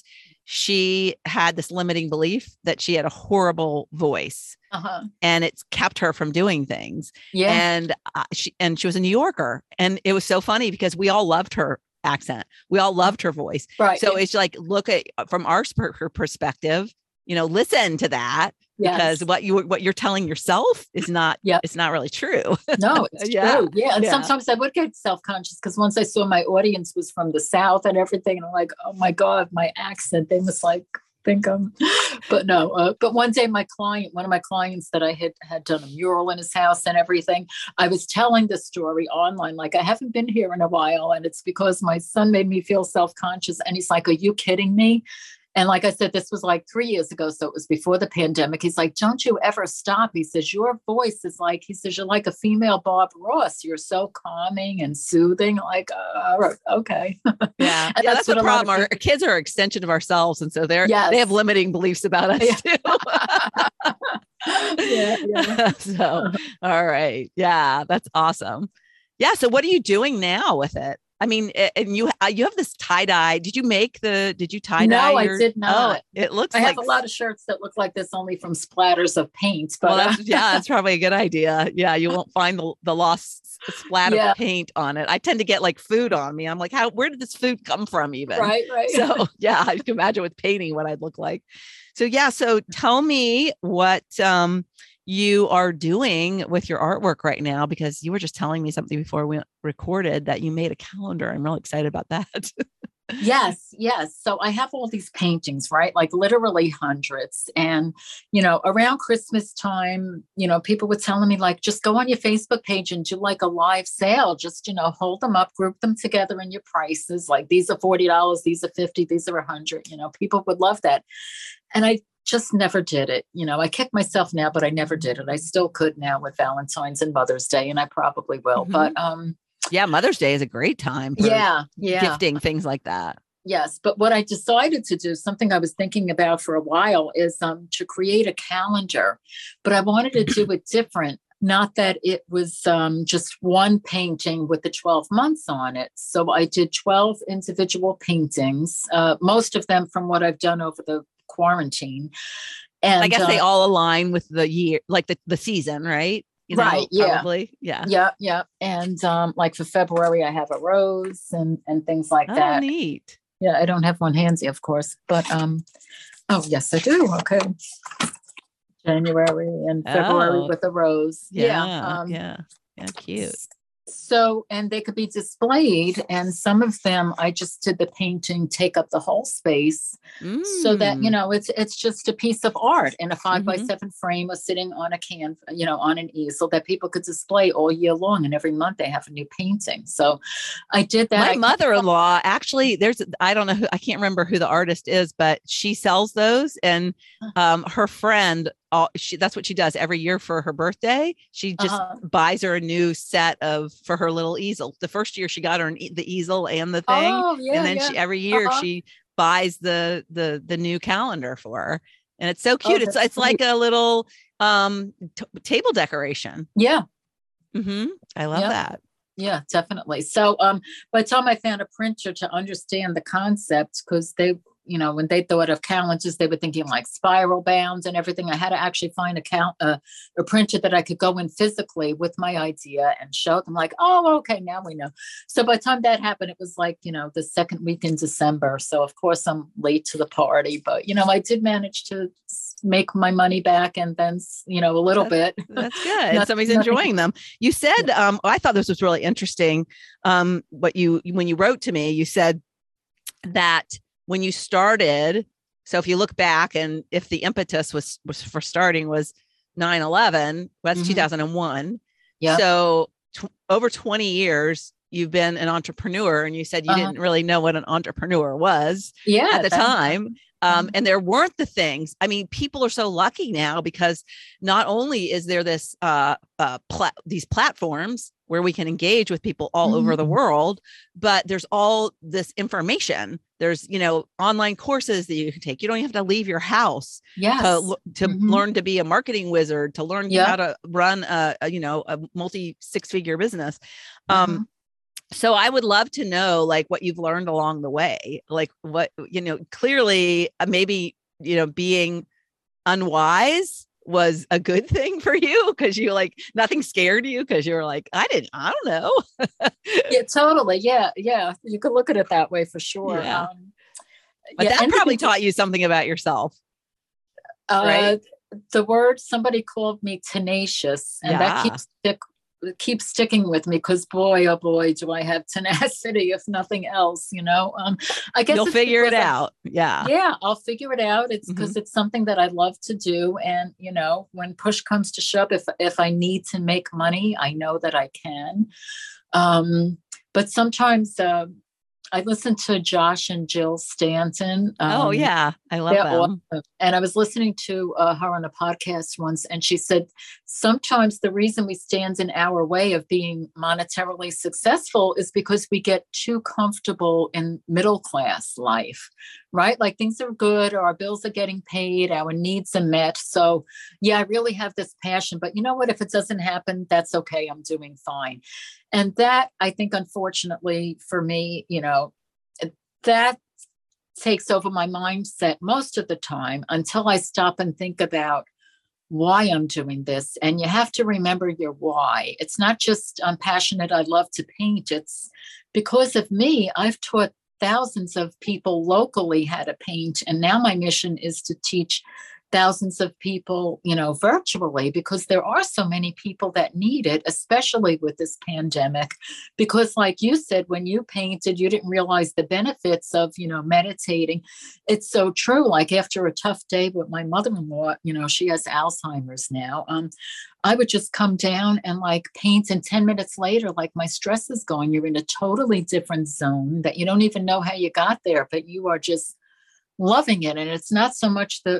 [SPEAKER 1] she had this limiting belief that she had a horrible voice. Uh-huh. And it's kept her from doing things. Yeah. And uh, she, and she was a New Yorker. And it was so funny because we all loved her accent. We all loved her voice. Right. So yeah. It's like, look at, from our her perspective, you know, listen to that. Yes. Because what you what you're telling yourself is not yep. it's not really true.
[SPEAKER 2] No, it's yeah. true. Yeah. And yeah. sometimes I would get self-conscious because once I saw my audience was from the South and everything, and I'm like, oh my God, my accent, they must like think I'm but no. Uh, but one day my client, one of my clients that I had had done a mural in his house and everything, I was telling the story online, like I haven't been here in a while, and it's because my son made me feel self-conscious. And he's like, are you kidding me? And like I said, this was like three years ago. So it was before the pandemic. He's like, don't you ever stop. He says, your voice is like, he says, you're like a female Bob Ross. You're so calming and soothing. Like, uh, okay.
[SPEAKER 1] Yeah. yeah that's, that's the problem. Our people... kids are an extension of ourselves. And so they're, yes. they have limiting beliefs about us yeah. too. yeah, yeah. So, all right. Yeah. That's awesome. Yeah. So what are you doing now with it? I mean, and you you have this tie dye. Did you make the? Did you tie dye?
[SPEAKER 2] No, your, I did not.
[SPEAKER 1] Oh, it looks.
[SPEAKER 2] I
[SPEAKER 1] like,
[SPEAKER 2] have a lot of shirts that look like this only from splatters of paint. But
[SPEAKER 1] well, that's, yeah, that's probably a good idea. Yeah, you won't find the the lost splat yeah. of paint on it. I tend to get like food on me. I'm like, how? Where did this food come from? Even
[SPEAKER 2] right, right.
[SPEAKER 1] So yeah, I can imagine with painting what I'd look like. So yeah, so tell me what um. you are doing with your artwork right now, because you were just telling me something before we recorded that you made a calendar. I'm really excited about that.
[SPEAKER 2] Yes, yes. So I have all these paintings, right? Like literally hundreds. And, you know, around Christmas time, you know, people were telling me like, just go on your Facebook page and do like a live sale. Just, you know, hold them up, group them together in your prices. Like these are forty dollars, these are fifty, these are a hundred, you know, people would love that. And I just never did it. You know, I kick myself now, but I never did it. I still could now with Valentine's and Mother's Day, and I probably will. Mm-hmm. But um,
[SPEAKER 1] yeah, Mother's Day is a great time for
[SPEAKER 2] yeah, yeah.
[SPEAKER 1] gifting, things like that.
[SPEAKER 2] Yes. But what I decided to do, something I was thinking about for a while, is um, to create a calendar. But I wanted to do it different. Not that it was um, just one painting with the twelve months on it. So I did twelve individual paintings, uh, most of them from what I've done over the quarantine. And
[SPEAKER 1] I guess uh, they all align with the year, like the, the season, right? You know,
[SPEAKER 2] right. Yeah.
[SPEAKER 1] Probably. Yeah.
[SPEAKER 2] Yeah. Yeah. And um, like for February, I have a rose and, and things like
[SPEAKER 1] oh,
[SPEAKER 2] that.
[SPEAKER 1] Neat.
[SPEAKER 2] Yeah. I don't have one handsy, of course, but um, oh, yes, I do. Okay. January and February oh. with a rose.
[SPEAKER 1] Yeah.
[SPEAKER 2] Yeah.
[SPEAKER 1] Um, yeah. Yeah. Cute.
[SPEAKER 2] So, and they could be displayed, and some of them I just did the painting take up the whole space mm. so that, you know, it's it's just a piece of art in a five mm-hmm. by seven frame or sitting on a can, you know, on an easel that people could display all year long. And every month they have a new painting. So I did that.
[SPEAKER 1] My
[SPEAKER 2] I
[SPEAKER 1] mother-in-law, actually, there's, I don't know who, I can't remember who the artist is, but she sells those. And um, her friend, All, she, that's what she does every year for her birthday. She just uh-huh. buys her a new set of, for her little easel. The first year she got her an, the easel and the thing.
[SPEAKER 2] Oh, yeah,
[SPEAKER 1] and then
[SPEAKER 2] yeah.
[SPEAKER 1] she, every year
[SPEAKER 2] uh-huh.
[SPEAKER 1] she buys the, the, the new calendar for her. And it's so cute.
[SPEAKER 2] Oh,
[SPEAKER 1] it's, it's like a little um, t- table decoration.
[SPEAKER 2] Yeah.
[SPEAKER 1] Mm-hmm. I love
[SPEAKER 2] yeah.
[SPEAKER 1] that.
[SPEAKER 2] Yeah, definitely. So um, by the time I found a printer to understand the concept, because they, you know, when they thought of calendars, they were thinking like spiral bound and everything. I had to actually find a count, uh, a printer that I could go in physically with my idea and show them like, oh, okay, now we know. So by the time that happened, it was like, you know, the second week in December. So of course I'm late to the party, but, you know, I did manage to make my money back, and then, you know, a little
[SPEAKER 1] that's,
[SPEAKER 2] bit.
[SPEAKER 1] That's good. Not, Somebody's enjoying them. You said, yeah. um, I thought this was really interesting. Um, what you, when you wrote to me, you said that when you started, so if you look back, and if the impetus was, was for starting was nine eleven, well, that's mm-hmm. two thousand one.
[SPEAKER 2] Yeah.
[SPEAKER 1] So t- over twenty years, you've been an entrepreneur, and you said you uh-huh. didn't really know what an entrepreneur was
[SPEAKER 2] yeah,
[SPEAKER 1] at the time. Um, and there weren't the things. I mean, people are so lucky now, because not only is there this uh, uh, pla- these platforms where we can engage with people all mm-hmm. over the world, but there's all this information. There's, you know, online courses that you can take. You don't even have to leave your house
[SPEAKER 2] yes.
[SPEAKER 1] to, to
[SPEAKER 2] mm-hmm.
[SPEAKER 1] learn to be a marketing wizard, to learn
[SPEAKER 2] yep.
[SPEAKER 1] how to run a, a, you know, a multi six figure business. Um, mm-hmm. So I would love to know like what you've learned along the way, like what, you know, clearly uh, maybe, you know, being unwise was a good thing for you because you like nothing scared you because you were like, I didn't, I don't know.
[SPEAKER 2] Yeah, totally. Yeah. Yeah. You could look at it that way for sure.
[SPEAKER 1] Yeah.
[SPEAKER 2] Um,
[SPEAKER 1] But
[SPEAKER 2] yeah.
[SPEAKER 1] that probably
[SPEAKER 2] Anything,
[SPEAKER 1] taught you something about yourself,
[SPEAKER 2] uh,
[SPEAKER 1] right?
[SPEAKER 2] the word somebody called me tenacious, and that
[SPEAKER 1] Yeah.
[SPEAKER 2] keeps stick, keeps sticking with me because boy, oh boy, do I have tenacity, if nothing else, you know. Um, I guess
[SPEAKER 1] You'll
[SPEAKER 2] it's
[SPEAKER 1] figure it
[SPEAKER 2] because I,
[SPEAKER 1] out. Yeah.
[SPEAKER 2] yeah, I'll figure it out. It's
[SPEAKER 1] hmm
[SPEAKER 2] because it's something that I love to do. And, you know, when push comes to shove, if if I need to make money, I know that I can. Um, but sometimes uh, I listen to Josh and Jill Stanton.
[SPEAKER 1] Oh
[SPEAKER 2] Um,
[SPEAKER 1] yeah. I love
[SPEAKER 2] they're
[SPEAKER 1] them.
[SPEAKER 2] awesome. And I was listening to uh, her on a podcast once, and she said sometimes the reason we stand in our way of being monetarily successful is because we get too comfortable in middle class life, right? Like things are good, or our bills are getting paid, our needs are met. So, yeah, I really have this passion. But you know what? If it doesn't happen, that's okay. I'm doing fine. And that, I think, unfortunately for me, you know, that takes over my mindset most of the time until I stop and think about why I'm doing this. And you have to remember your why. It's not just I'm passionate, I love to paint. It's because of me, I've taught thousands of people locally how to paint. And now my mission is to teach thousands of people, you know, virtually, because there are so many people that need it, especially with this pandemic. Because like you said, when you painted, you didn't realize the benefits of, you know, meditating. It's so true. Like after a tough day with my mother-in-law, you know, she has Alzheimer's now. Um, I would just come down and like paint, and ten minutes later, like my stress is gone. You're in a totally different zone that you don't even know how you got there, but you are just loving it. And it's not so much the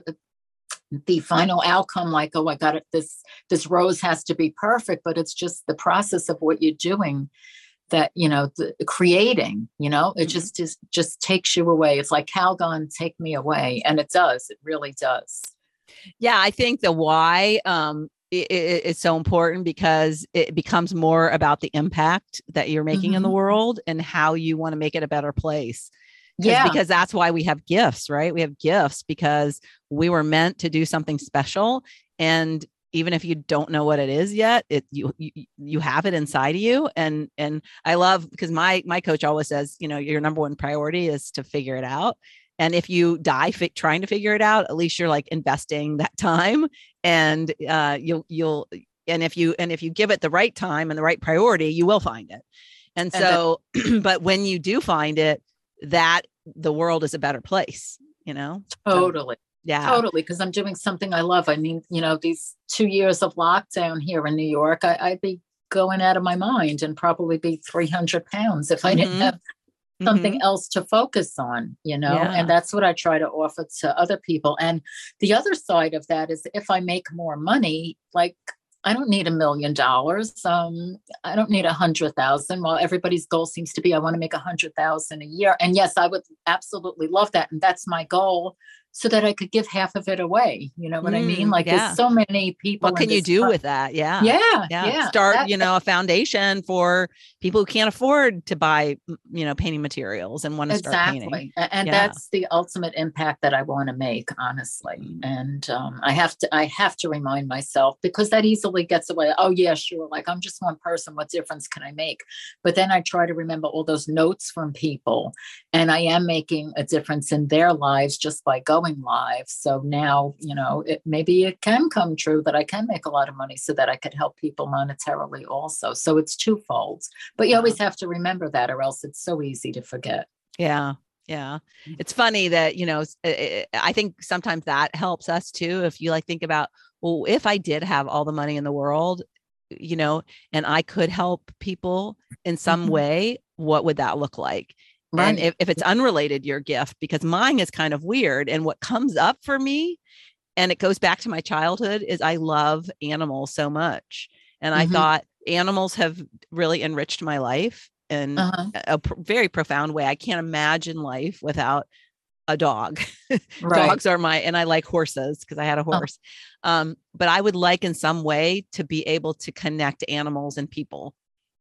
[SPEAKER 2] the final outcome, like, oh, I got it, this this rose has to be perfect, but it's just the process of what you're doing, that, you know, the creating, you know, it
[SPEAKER 1] Mhm.
[SPEAKER 2] just is just takes you away. It's like Calgon, take me away. And it does, it really does.
[SPEAKER 1] Yeah, I think the why um i- i- is so important because it becomes more about the impact that you're making in the
[SPEAKER 2] Mhm.
[SPEAKER 1] world and how you want to make it a better place. Because
[SPEAKER 2] Yeah,
[SPEAKER 1] because that's why we have gifts, right? We have gifts because we were meant to do something special. And even if you don't know what it is yet, it you you, you have it inside of you. And and I love because my my coach always says, you know, your number one priority is to figure it out. And if you die fi- trying to figure it out, at least you're like investing that time, and uh, you'll you'll and if you and if you give it the right time and the right priority, you will find it. And
[SPEAKER 2] and that
[SPEAKER 1] so, but when you do find it, that the world is a better place, you know? So,
[SPEAKER 2] totally.
[SPEAKER 1] yeah.
[SPEAKER 2] Totally, because I'm doing something I love. I mean, you know, these two years of lockdown here in New York, I, I'd be going out of my mind and probably be three hundred pounds if I didn't
[SPEAKER 1] hmm
[SPEAKER 2] have
[SPEAKER 1] hmm
[SPEAKER 2] something else to focus on, you know, and
[SPEAKER 1] Yeah.
[SPEAKER 2] that's what I try to offer to other people. And the other side of that is if I make more money, like I don't need a million dollars. Um, I don't need a hundred thousand. Well, everybody's goal seems to be I want to make a hundred thousand a year. And yes, I would absolutely love that. And that's my goal, so that I could give half of it away. You know what I mean?
[SPEAKER 1] Mm,
[SPEAKER 2] Like there's
[SPEAKER 1] yeah.
[SPEAKER 2] so many
[SPEAKER 1] What
[SPEAKER 2] people in
[SPEAKER 1] can you
[SPEAKER 2] this.
[SPEAKER 1] do
[SPEAKER 2] co-
[SPEAKER 1] with that? Yeah.
[SPEAKER 2] Yeah,
[SPEAKER 1] Yeah.
[SPEAKER 2] yeah.
[SPEAKER 1] Start,
[SPEAKER 2] That
[SPEAKER 1] you know, a foundation for people who can't afford to buy, you know, painting materials and want to start painting.
[SPEAKER 2] Exactly. A- And
[SPEAKER 1] Yeah.
[SPEAKER 2] that's the ultimate impact that I want to make, honestly.
[SPEAKER 1] Mm.
[SPEAKER 2] And um, I have to I have to remind myself, because that easily gets away. Oh yeah, sure. Like I'm just one person. What difference can I make? But then I try to remember all those notes from people. And I am making a difference in their lives just by going live. So now, you know, it, maybe it can come true that I can make a lot of money so that I could help people monetarily also. So it's twofold. But you
[SPEAKER 1] Yeah.
[SPEAKER 2] always have to remember that, or else it's so easy to forget.
[SPEAKER 1] Yeah. Yeah. It's funny that, you know, s- I I- I think sometimes that helps us too. If you like think about, well, if I did have all the money in the world, you know, and I could help people in some
[SPEAKER 2] Mhm.
[SPEAKER 1] way, what would that look like? And
[SPEAKER 2] Right.
[SPEAKER 1] if, if it's unrelated, your gift, because mine is kind of weird. And what comes up for me, and it goes back to my childhood, is I love animals so much. And I
[SPEAKER 2] Hmm.
[SPEAKER 1] thought animals have really enriched my life in
[SPEAKER 2] Uh-huh.
[SPEAKER 1] a pr- very profound way. I can't imagine life without a dog.
[SPEAKER 2] Right.
[SPEAKER 1] Dogs are my, and I like horses because I had a
[SPEAKER 2] Uh,
[SPEAKER 1] horse. Um, but I would like in some way to be able to connect animals and people.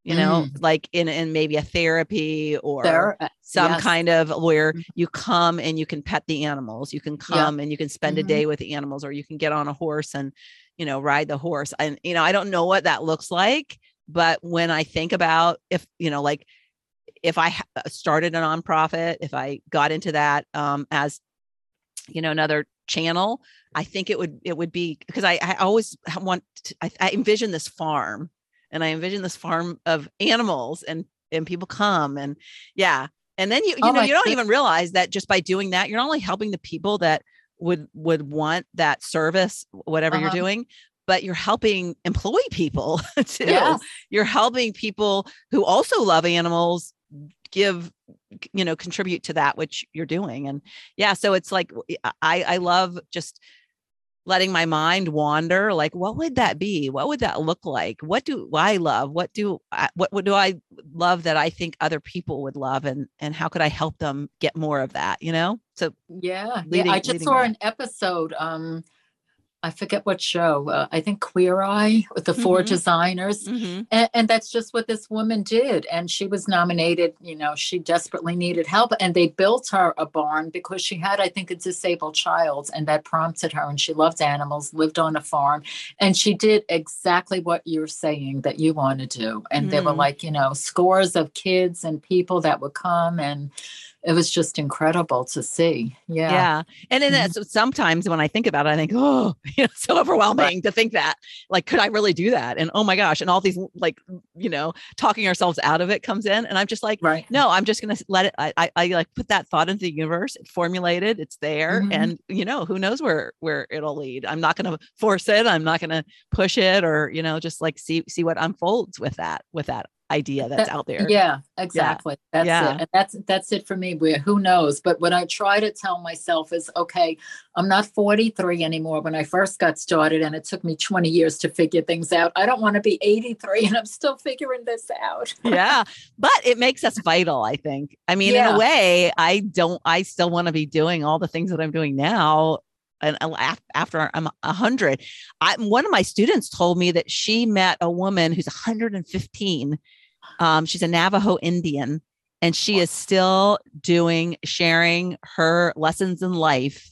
[SPEAKER 1] you know,
[SPEAKER 2] Mm.
[SPEAKER 1] like in, in maybe a therapy or
[SPEAKER 2] There, uh,
[SPEAKER 1] some
[SPEAKER 2] yes.
[SPEAKER 1] kind of where
[SPEAKER 2] Mhm.
[SPEAKER 1] you come and you can pet the animals. You can
[SPEAKER 2] Yeah.
[SPEAKER 1] come and you can spend a
[SPEAKER 2] Mhm.
[SPEAKER 1] day with the animals, or you can get on a horse and, you know, ride the horse. And, you know, I don't know what that looks like, but when I think about if, you know, like if I ha- started a nonprofit, if I got into that um, as, you know, another channel, I think it would, it would be because I, I always want to, I, I envision this farm and I envision this farm of animals and, and people come and yeah. And then you, you
[SPEAKER 2] Oh
[SPEAKER 1] know,
[SPEAKER 2] my
[SPEAKER 1] you don't
[SPEAKER 2] good-
[SPEAKER 1] even realize that just by doing that, you're not only helping the people that would, would want that service, whatever you're
[SPEAKER 2] Uh-huh.
[SPEAKER 1] doing, but you're helping employ people too.
[SPEAKER 2] Yes.
[SPEAKER 1] You're helping people who also love animals give, you know, contribute to that which you're doing. And yeah, so it's like I I love just letting my mind wander, like what would that be, what would that look like, what do I love, what do I, what, what do I love that I think other people would love, and and how could I help them get more of that, you know? So
[SPEAKER 2] Yeah. Yeah.
[SPEAKER 1] leading
[SPEAKER 2] I just
[SPEAKER 1] leading
[SPEAKER 2] saw
[SPEAKER 1] that.
[SPEAKER 2] an episode. Um, I forget what show. Uh, I think Queer Eye with the four
[SPEAKER 1] Mm-hmm.
[SPEAKER 2] designers.
[SPEAKER 1] Mm-hmm.
[SPEAKER 2] And, and that's just what this woman did. And she was nominated, you know, she desperately needed help. And they built her a barn because she had, I think, a disabled child. And that prompted her. And she loved animals, lived on a farm. And she did exactly what you're saying that you want to do. And there were
[SPEAKER 1] Mm-hmm.
[SPEAKER 2] like, you know, scores of kids and people that would come, and it was just incredible to see. Yeah.
[SPEAKER 1] Yeah. And then
[SPEAKER 2] Mhm.
[SPEAKER 1] so sometimes when I think about it, I think, oh, you know, so overwhelming
[SPEAKER 2] Right.
[SPEAKER 1] to think that, like, could I really do that? And oh my gosh. And all these, like, you know, talking ourselves out of it comes in. And I'm just like,
[SPEAKER 2] Right.
[SPEAKER 1] no, I'm just going to let it, I, I, I like put that thought into the universe. It formulated, it's there.
[SPEAKER 2] Mhm.
[SPEAKER 1] And, you know, who knows where, where it'll lead. I'm not going to force it. I'm not going to push it, or, you know, just like see, see what unfolds with that, with that idea that's
[SPEAKER 2] That-
[SPEAKER 1] out there.
[SPEAKER 2] Yeah, exactly. That's
[SPEAKER 1] Yeah.
[SPEAKER 2] it. And that's that's it for me. Where who knows? But what I try to tell myself is, okay, I'm not forty-three anymore when I first got started, and it took me twenty years to figure things out. I don't want to be eighty-three and I'm still figuring this out.
[SPEAKER 1] Yeah, but it makes us vital, I think. I mean, in a
[SPEAKER 2] Yeah.
[SPEAKER 1] way, I don't, I still want to be doing all the things that I'm doing now. And after I'm a hundred, I, one of my students told me that she met a woman who's one hundred fifteen. Um, she's a Navajo Indian, and she is still doing, sharing her lessons in life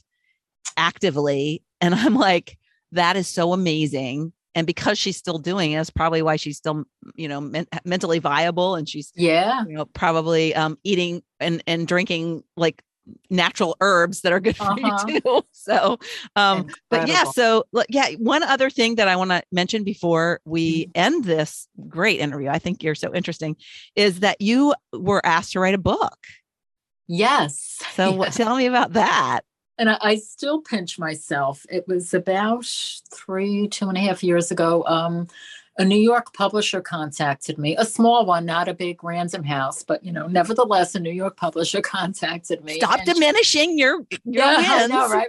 [SPEAKER 1] actively. And I'm like, that is so amazing. And because she's still doing it, it's probably why she's still, you know, men- mentally viable. And she's,
[SPEAKER 2] Yeah.
[SPEAKER 1] you know, probably um, eating and, and drinking like natural herbs that are good for
[SPEAKER 2] Uh-huh.
[SPEAKER 1] you too. So, um, but yeah,
[SPEAKER 2] Incredible.
[SPEAKER 1] so look, yeah, one other thing that I want to mention before we end this great interview, I think you're so interesting, is that you were asked to write a book.
[SPEAKER 2] Yes.
[SPEAKER 1] So
[SPEAKER 2] Yeah.
[SPEAKER 1] what, tell me about that.
[SPEAKER 2] And I, I still pinch myself. It was about three, two and a half years ago. Um, a New York publisher contacted me, a small one, not a big Random House, but you know, nevertheless, a New York publisher contacted me.
[SPEAKER 1] Stop
[SPEAKER 2] and she-
[SPEAKER 1] diminishing your your
[SPEAKER 2] yeah, I
[SPEAKER 1] wins.
[SPEAKER 2] know, right,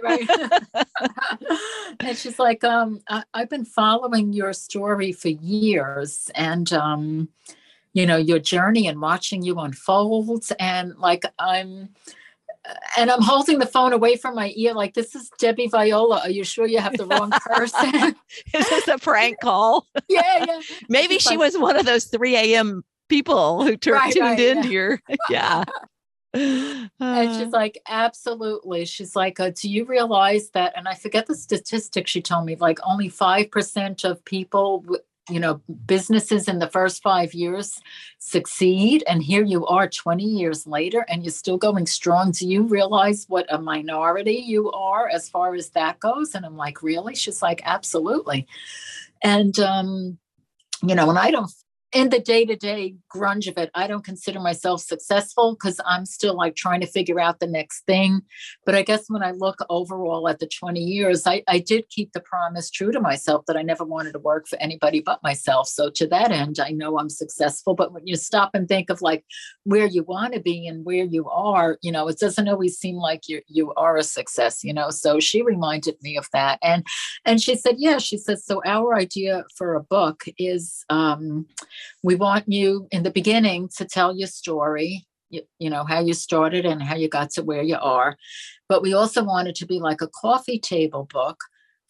[SPEAKER 2] right. And she's like, um, I, I've been following your story for years, and um, you know, your journey and watching you unfold, and like I'm. And I'm holding the phone away from my ear, like, this is Debbie Viola. Are you sure you have the wrong person?
[SPEAKER 1] Is this a prank call?
[SPEAKER 2] Yeah, yeah.
[SPEAKER 1] Maybe
[SPEAKER 2] She's
[SPEAKER 1] she
[SPEAKER 2] like-
[SPEAKER 1] was one of those three a.m. people who tur-
[SPEAKER 2] Right,
[SPEAKER 1] tuned
[SPEAKER 2] right,
[SPEAKER 1] into
[SPEAKER 2] yeah.
[SPEAKER 1] your, yeah.
[SPEAKER 2] And
[SPEAKER 1] Uh,
[SPEAKER 2] she's like, absolutely. She's like, uh, do you realize that? And I forget the statistic she told me, like only five percent of people, w- you know, businesses in the first five years succeed. And here you are twenty years later and you're still going strong. Do you realize what a minority you are as far as that goes? And I'm like, really? She's like, absolutely. And, um, you know, and I don't, in the day-to-day grunge of it, I don't consider myself successful because I'm still like trying to figure out the next thing. But I guess when I look overall at the twenty years, I, I did keep the promise true to myself that I never wanted to work for anybody but myself. So to that end, I know I'm successful. But when you stop and think of like where you want to be and where you are, you know, it doesn't always seem like you you are a success, you know. So she reminded me of that. And and she said, yeah, she said, so our idea for a book is um we want you in the beginning to tell your story, you, you know, how you started and how you got to where you are. But we also want it to be like a coffee table book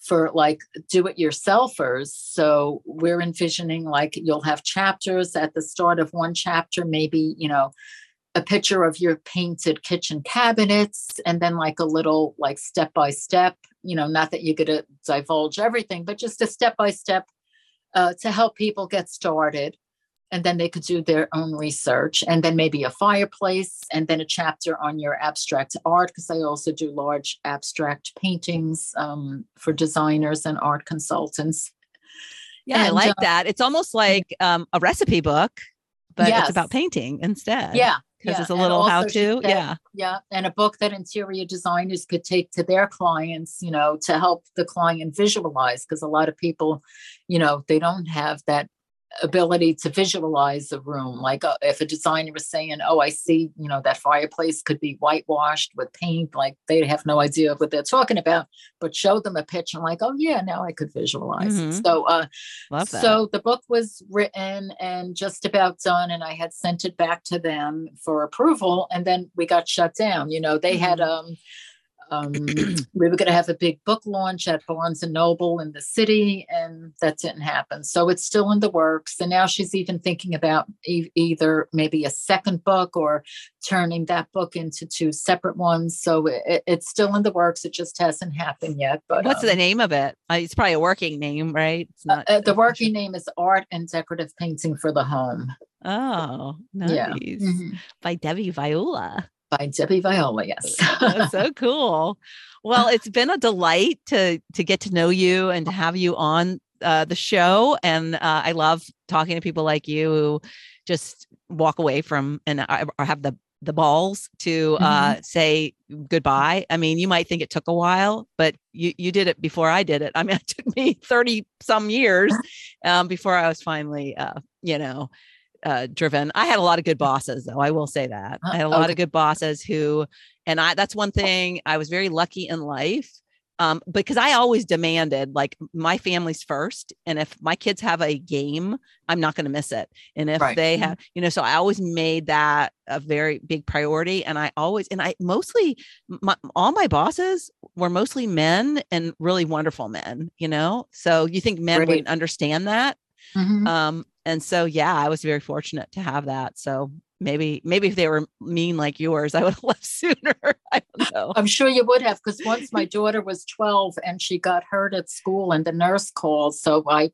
[SPEAKER 2] for like do-it-yourselfers. So we're envisioning like you'll have chapters at the start of one chapter, maybe, you know, a picture of your painted kitchen cabinets, and then like a little like step-by-step, you know, not that you're going to divulge everything, but just a step-by-step uh, to help people get started. And then they could do their own research, and then maybe a fireplace, and then a chapter on your abstract art, because I also do large abstract paintings um, for designers and art consultants.
[SPEAKER 1] Yeah,
[SPEAKER 2] and,
[SPEAKER 1] I like
[SPEAKER 2] uh,
[SPEAKER 1] that. It's almost like um, a recipe book, but
[SPEAKER 2] yes.
[SPEAKER 1] it's about painting instead.
[SPEAKER 2] Yeah.
[SPEAKER 1] Because
[SPEAKER 2] yeah.
[SPEAKER 1] it's a
[SPEAKER 2] And
[SPEAKER 1] little
[SPEAKER 2] also
[SPEAKER 1] how
[SPEAKER 2] she
[SPEAKER 1] to.
[SPEAKER 2] said-
[SPEAKER 1] Yeah.
[SPEAKER 2] Yeah. And a book that interior designers could take to their clients, you know, to help the client visualize, because a lot of people, you know, they don't have that ability to visualize a room. Like uh, if a designer was saying, oh, I see, you know, that fireplace could be whitewashed with paint, like they have no idea what they're talking about, but show them a picture like, oh yeah, now I could visualize.
[SPEAKER 1] Mhm.
[SPEAKER 2] So, uh,
[SPEAKER 1] Love that.
[SPEAKER 2] so the book was written and just about done, and I had sent it back to them for approval, and then we got shut down. You know, they had, um, um, we were going to have a big book launch at Barnes and Noble in the city, and that didn't happen. So it's still in the works. And now she's even thinking about e- either maybe a second book or turning that book into two separate ones. So it, it's still in the works. It just hasn't happened yet. But
[SPEAKER 1] what's
[SPEAKER 2] um,
[SPEAKER 1] the name of it? Uh, it's probably a working name, right? It's not.
[SPEAKER 2] uh, the working name is Art and Decorative Painting for the Home.
[SPEAKER 1] Oh, nice.
[SPEAKER 2] Yeah. Mhm.
[SPEAKER 1] By Debbie Viola.
[SPEAKER 2] By Debbie Viola, yes.
[SPEAKER 1] That's so cool. Well, it's been a delight to to get to know you and to have you on uh, the show. And uh, I love talking to people like you who just walk away from and I, I have the the balls to uh,
[SPEAKER 2] Mm-hmm.
[SPEAKER 1] say goodbye. I mean, you might think it took a while, but you you did it before I did it. I mean, it took me thirty some years um, before I was finally, uh, you know, uh, driven. I had a lot of good bosses, though. I will say that I had a lot
[SPEAKER 2] Okay.
[SPEAKER 1] of good bosses who, and I, that's one thing I was very lucky in life. Um, because I always demanded like my family's first. And if my kids have a game, I'm not going to miss it. And if
[SPEAKER 2] Right.
[SPEAKER 1] they have, you know, so I always made that a very big priority. And I always, and I mostly, my, all my bosses were mostly men and really wonderful men, you know? So you think men
[SPEAKER 2] Great.
[SPEAKER 1] wouldn't understand that.
[SPEAKER 2] Mhm.
[SPEAKER 1] Um, and so, yeah, I was very fortunate to have that. So maybe, maybe if they were mean like yours, I would have left sooner. I don't know.
[SPEAKER 2] I'm sure you would have, because once my daughter was twelve and she got hurt at school and the nurse called. So I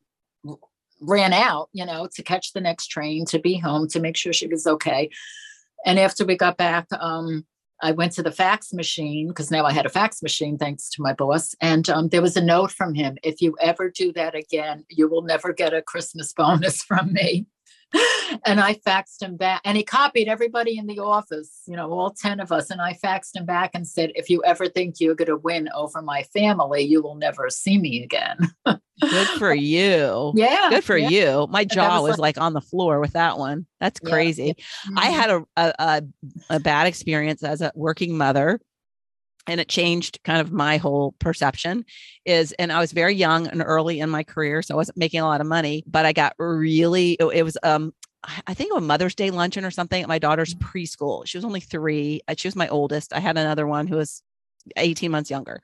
[SPEAKER 2] ran out, you know, to catch the next train, to be home, to make sure she was okay. And after we got back, um, I went to the fax machine, because now I had a fax machine, thanks to my boss. And um, there was a note from him. If you ever do that again, you will never get a Christmas bonus from me. And I faxed him back, and he copied everybody in the office, you know, all ten of us. And I faxed him back and said, if you ever think you're going to win over my family, you will never see me again.
[SPEAKER 1] Good for you.
[SPEAKER 2] Yeah.
[SPEAKER 1] Good for
[SPEAKER 2] yeah.
[SPEAKER 1] you. My jaw
[SPEAKER 2] was
[SPEAKER 1] was like, on the floor with that one. That's
[SPEAKER 2] Yeah,
[SPEAKER 1] crazy. I
[SPEAKER 2] Mhm.
[SPEAKER 1] had a, a, a, a bad experience as a working mother, and it changed kind of my whole perception is, and I was very young and early in my career, so I wasn't making a lot of money, but I got really, it, it was, um, I think a Mother's Day luncheon or something at my daughter's preschool. She was only three. She was my oldest. I had another one who was eighteen months younger,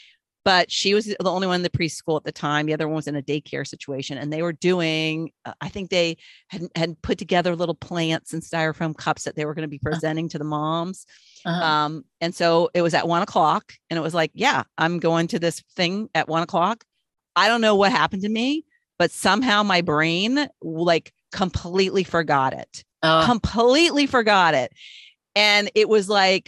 [SPEAKER 1] but she was the only one in the preschool at the time. The other one was in a daycare situation, and they were doing, uh, I think they had, had put together little plants and styrofoam cups that they were going to be presenting to the moms.
[SPEAKER 2] Uh-huh.
[SPEAKER 1] Um, and so it was at one o'clock, and it was like, yeah, I'm going to this thing at one o'clock. I don't know what happened to me, but somehow my brain like completely forgot it,
[SPEAKER 2] Uh,
[SPEAKER 1] completely forgot it. And it was like,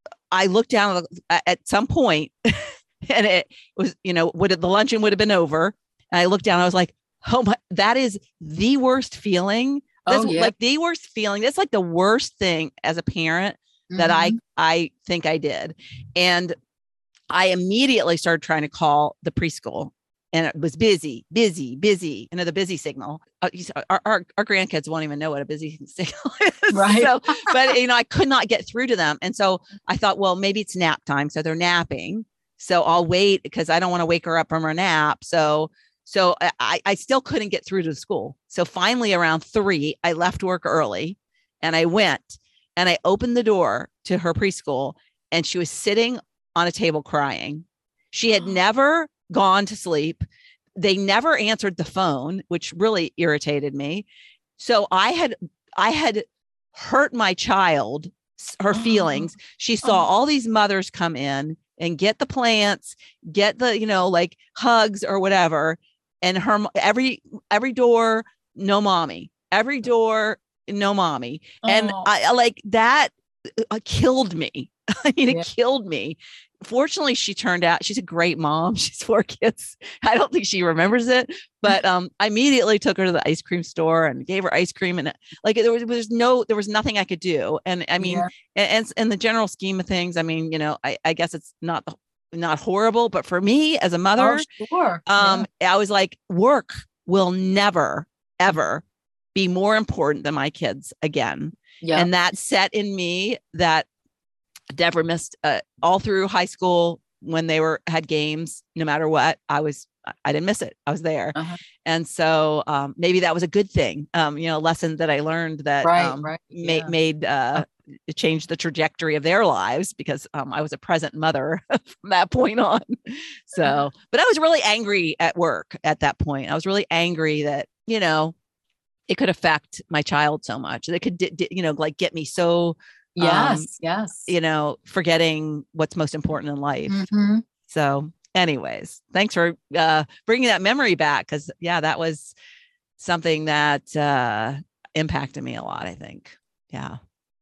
[SPEAKER 1] I looked down at, at some point and it was, you know, would the luncheon would have been over. And I looked down, I was like, oh my, that is the worst feeling. That's
[SPEAKER 2] Oh, yeah.
[SPEAKER 1] like the worst feeling. That's like the worst thing as a parent that I,
[SPEAKER 2] Mhm.
[SPEAKER 1] I think I did. And I immediately started trying to call the preschool, and it was busy, busy, busy, you know, the busy signal. Uh, you s- our, our, our grandkids won't even know what a busy signal is.
[SPEAKER 2] Right.
[SPEAKER 1] So, but, you know, I could not get through to them. And so I thought, well, maybe it's nap time. So they're napping. So I'll wait because I don't want to wake her up from her nap. So, so I, I still couldn't get through to the school. So finally around three, I left work early and I went and I opened the door to her preschool, and she was sitting on a table crying. She had never gone to sleep. They never answered the phone, which really irritated me. So I had, I had hurt my child, her feelings. She saw all these mothers come in and get the plants, get the, you know, like hugs or whatever. And her, every, every door, no mommy, every door, no mommy. And
[SPEAKER 2] Oh.
[SPEAKER 1] I like that uh, killed me. I mean, it
[SPEAKER 2] Yeah.
[SPEAKER 1] killed me. Fortunately, she turned out, she's a great mom. She's four kids. I don't think she remembers it, but um, I immediately took her to the ice cream store and gave her ice cream. And like, there was, there was no, there was nothing I could do. And I mean,
[SPEAKER 2] Yeah.
[SPEAKER 1] and in the general scheme of things, I mean, you know, I, I guess it's not, not horrible, but for me as a mother,
[SPEAKER 2] Oh, sure.
[SPEAKER 1] um, I was like, work will never, ever be more important than my kids again.
[SPEAKER 2] Yeah.
[SPEAKER 1] And that set in me that Deborah missed uh, all through high school when they were had games, no matter what. I was, I didn't miss it. I was there.
[SPEAKER 2] Uh-huh.
[SPEAKER 1] And so um, maybe that was a good thing. Um, you know, a lesson that I learned that
[SPEAKER 2] Right,
[SPEAKER 1] um,
[SPEAKER 2] right,
[SPEAKER 1] ma-
[SPEAKER 2] yeah.
[SPEAKER 1] made, uh, it changed the trajectory of their lives because um, I was a present mother from that point on. So, but I was really angry at work at that point. I was really angry that, you know, it could affect my child so much. They could, d- d- you know, like get me so,
[SPEAKER 2] Yes.
[SPEAKER 1] um,
[SPEAKER 2] yes.
[SPEAKER 1] you know, forgetting what's most important in life.
[SPEAKER 2] Mm-hmm.
[SPEAKER 1] So anyways, thanks for uh, bringing that memory back. Cause yeah, that was something that uh, impacted me a lot, I think. Yeah.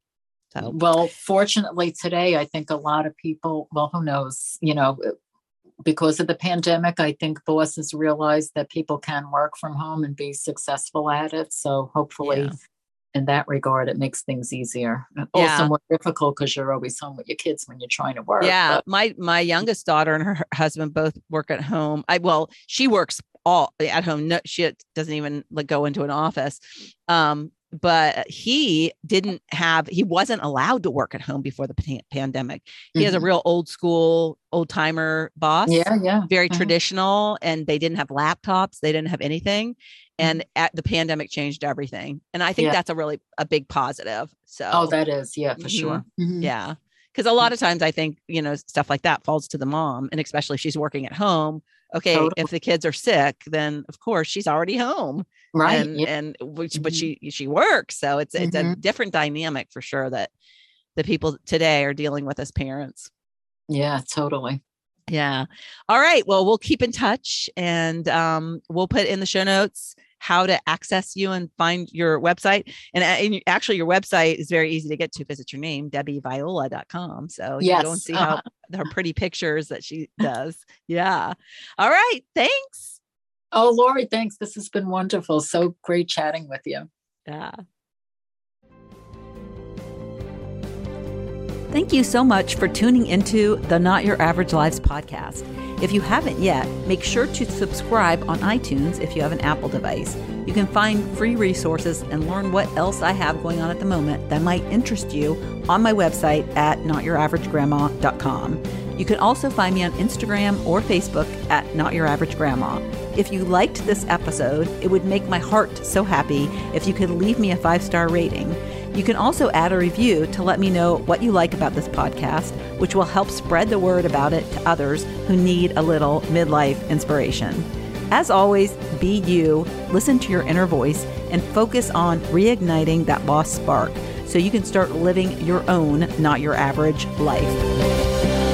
[SPEAKER 1] So,
[SPEAKER 2] Well, fortunately today, I think a lot of people, well, who knows, you know, because of the pandemic, I think bosses realize that people can work from home and be successful at it. So hopefully
[SPEAKER 1] yeah.
[SPEAKER 2] in that regard, it makes things easier.
[SPEAKER 1] Yeah.
[SPEAKER 2] Also more difficult because you're always home with your kids when you're trying to work.
[SPEAKER 1] Yeah.
[SPEAKER 2] But,
[SPEAKER 1] My, my youngest daughter and her husband both work at home. I, well, she works all at home. No, she doesn't even like go into an office. Um, but he didn't have, he wasn't allowed to work at home before the pan- pandemic. He mm-hmm. has a real old school, old timer boss.
[SPEAKER 2] Yeah. Yeah.
[SPEAKER 1] Very
[SPEAKER 2] mm-hmm.
[SPEAKER 1] traditional. And they didn't have laptops. They didn't have anything. And mm-hmm. at the pandemic changed everything. And I think yeah. that's a really, a big positive. So,
[SPEAKER 2] oh, that is. Yeah, for
[SPEAKER 1] mm-hmm.
[SPEAKER 2] sure.
[SPEAKER 1] Mm-hmm. Yeah. Cause a lot of times I think, you know, stuff like that falls to the mom, and especially if she's working at home. Okay. Totally. If the kids are sick, then of course she's already home.
[SPEAKER 2] Right.
[SPEAKER 1] And,
[SPEAKER 2] yeah.
[SPEAKER 1] and which, mm-hmm. but she, she works. So it's, it's mm-hmm. a different dynamic for sure that the people today are dealing with as parents.
[SPEAKER 2] Yeah, totally.
[SPEAKER 1] Yeah. All right. Well, we'll keep in touch, and um, we'll put in the show notes how to access you and find your website. And, and actually your website is very easy to get to because it's your name, debbie viola dot com. So you
[SPEAKER 2] yes.
[SPEAKER 1] can go and see uh-huh. how her pretty pictures that she does. Yeah. All right. Thanks.
[SPEAKER 2] Oh, Lori, thanks. This has been wonderful. So great chatting with you.
[SPEAKER 1] Yeah. Thank you so much for tuning into the Not Your Average Lives podcast. If you haven't yet, make sure to subscribe on iTunes if you have an Apple device. You can find free resources and learn what else I have going on at the moment that might interest you on my website at not your average grandma dot com. You can also find me on Instagram or Facebook at Not Your Average Grandma. If you liked this episode, it would make my heart so happy if you could leave me a five-star rating. You can also add a review to let me know what you like about this podcast, which will help spread the word about it to others who need a little midlife inspiration. As always, be you, listen to your inner voice, and focus on reigniting that lost spark so you can start living your own, not your average life.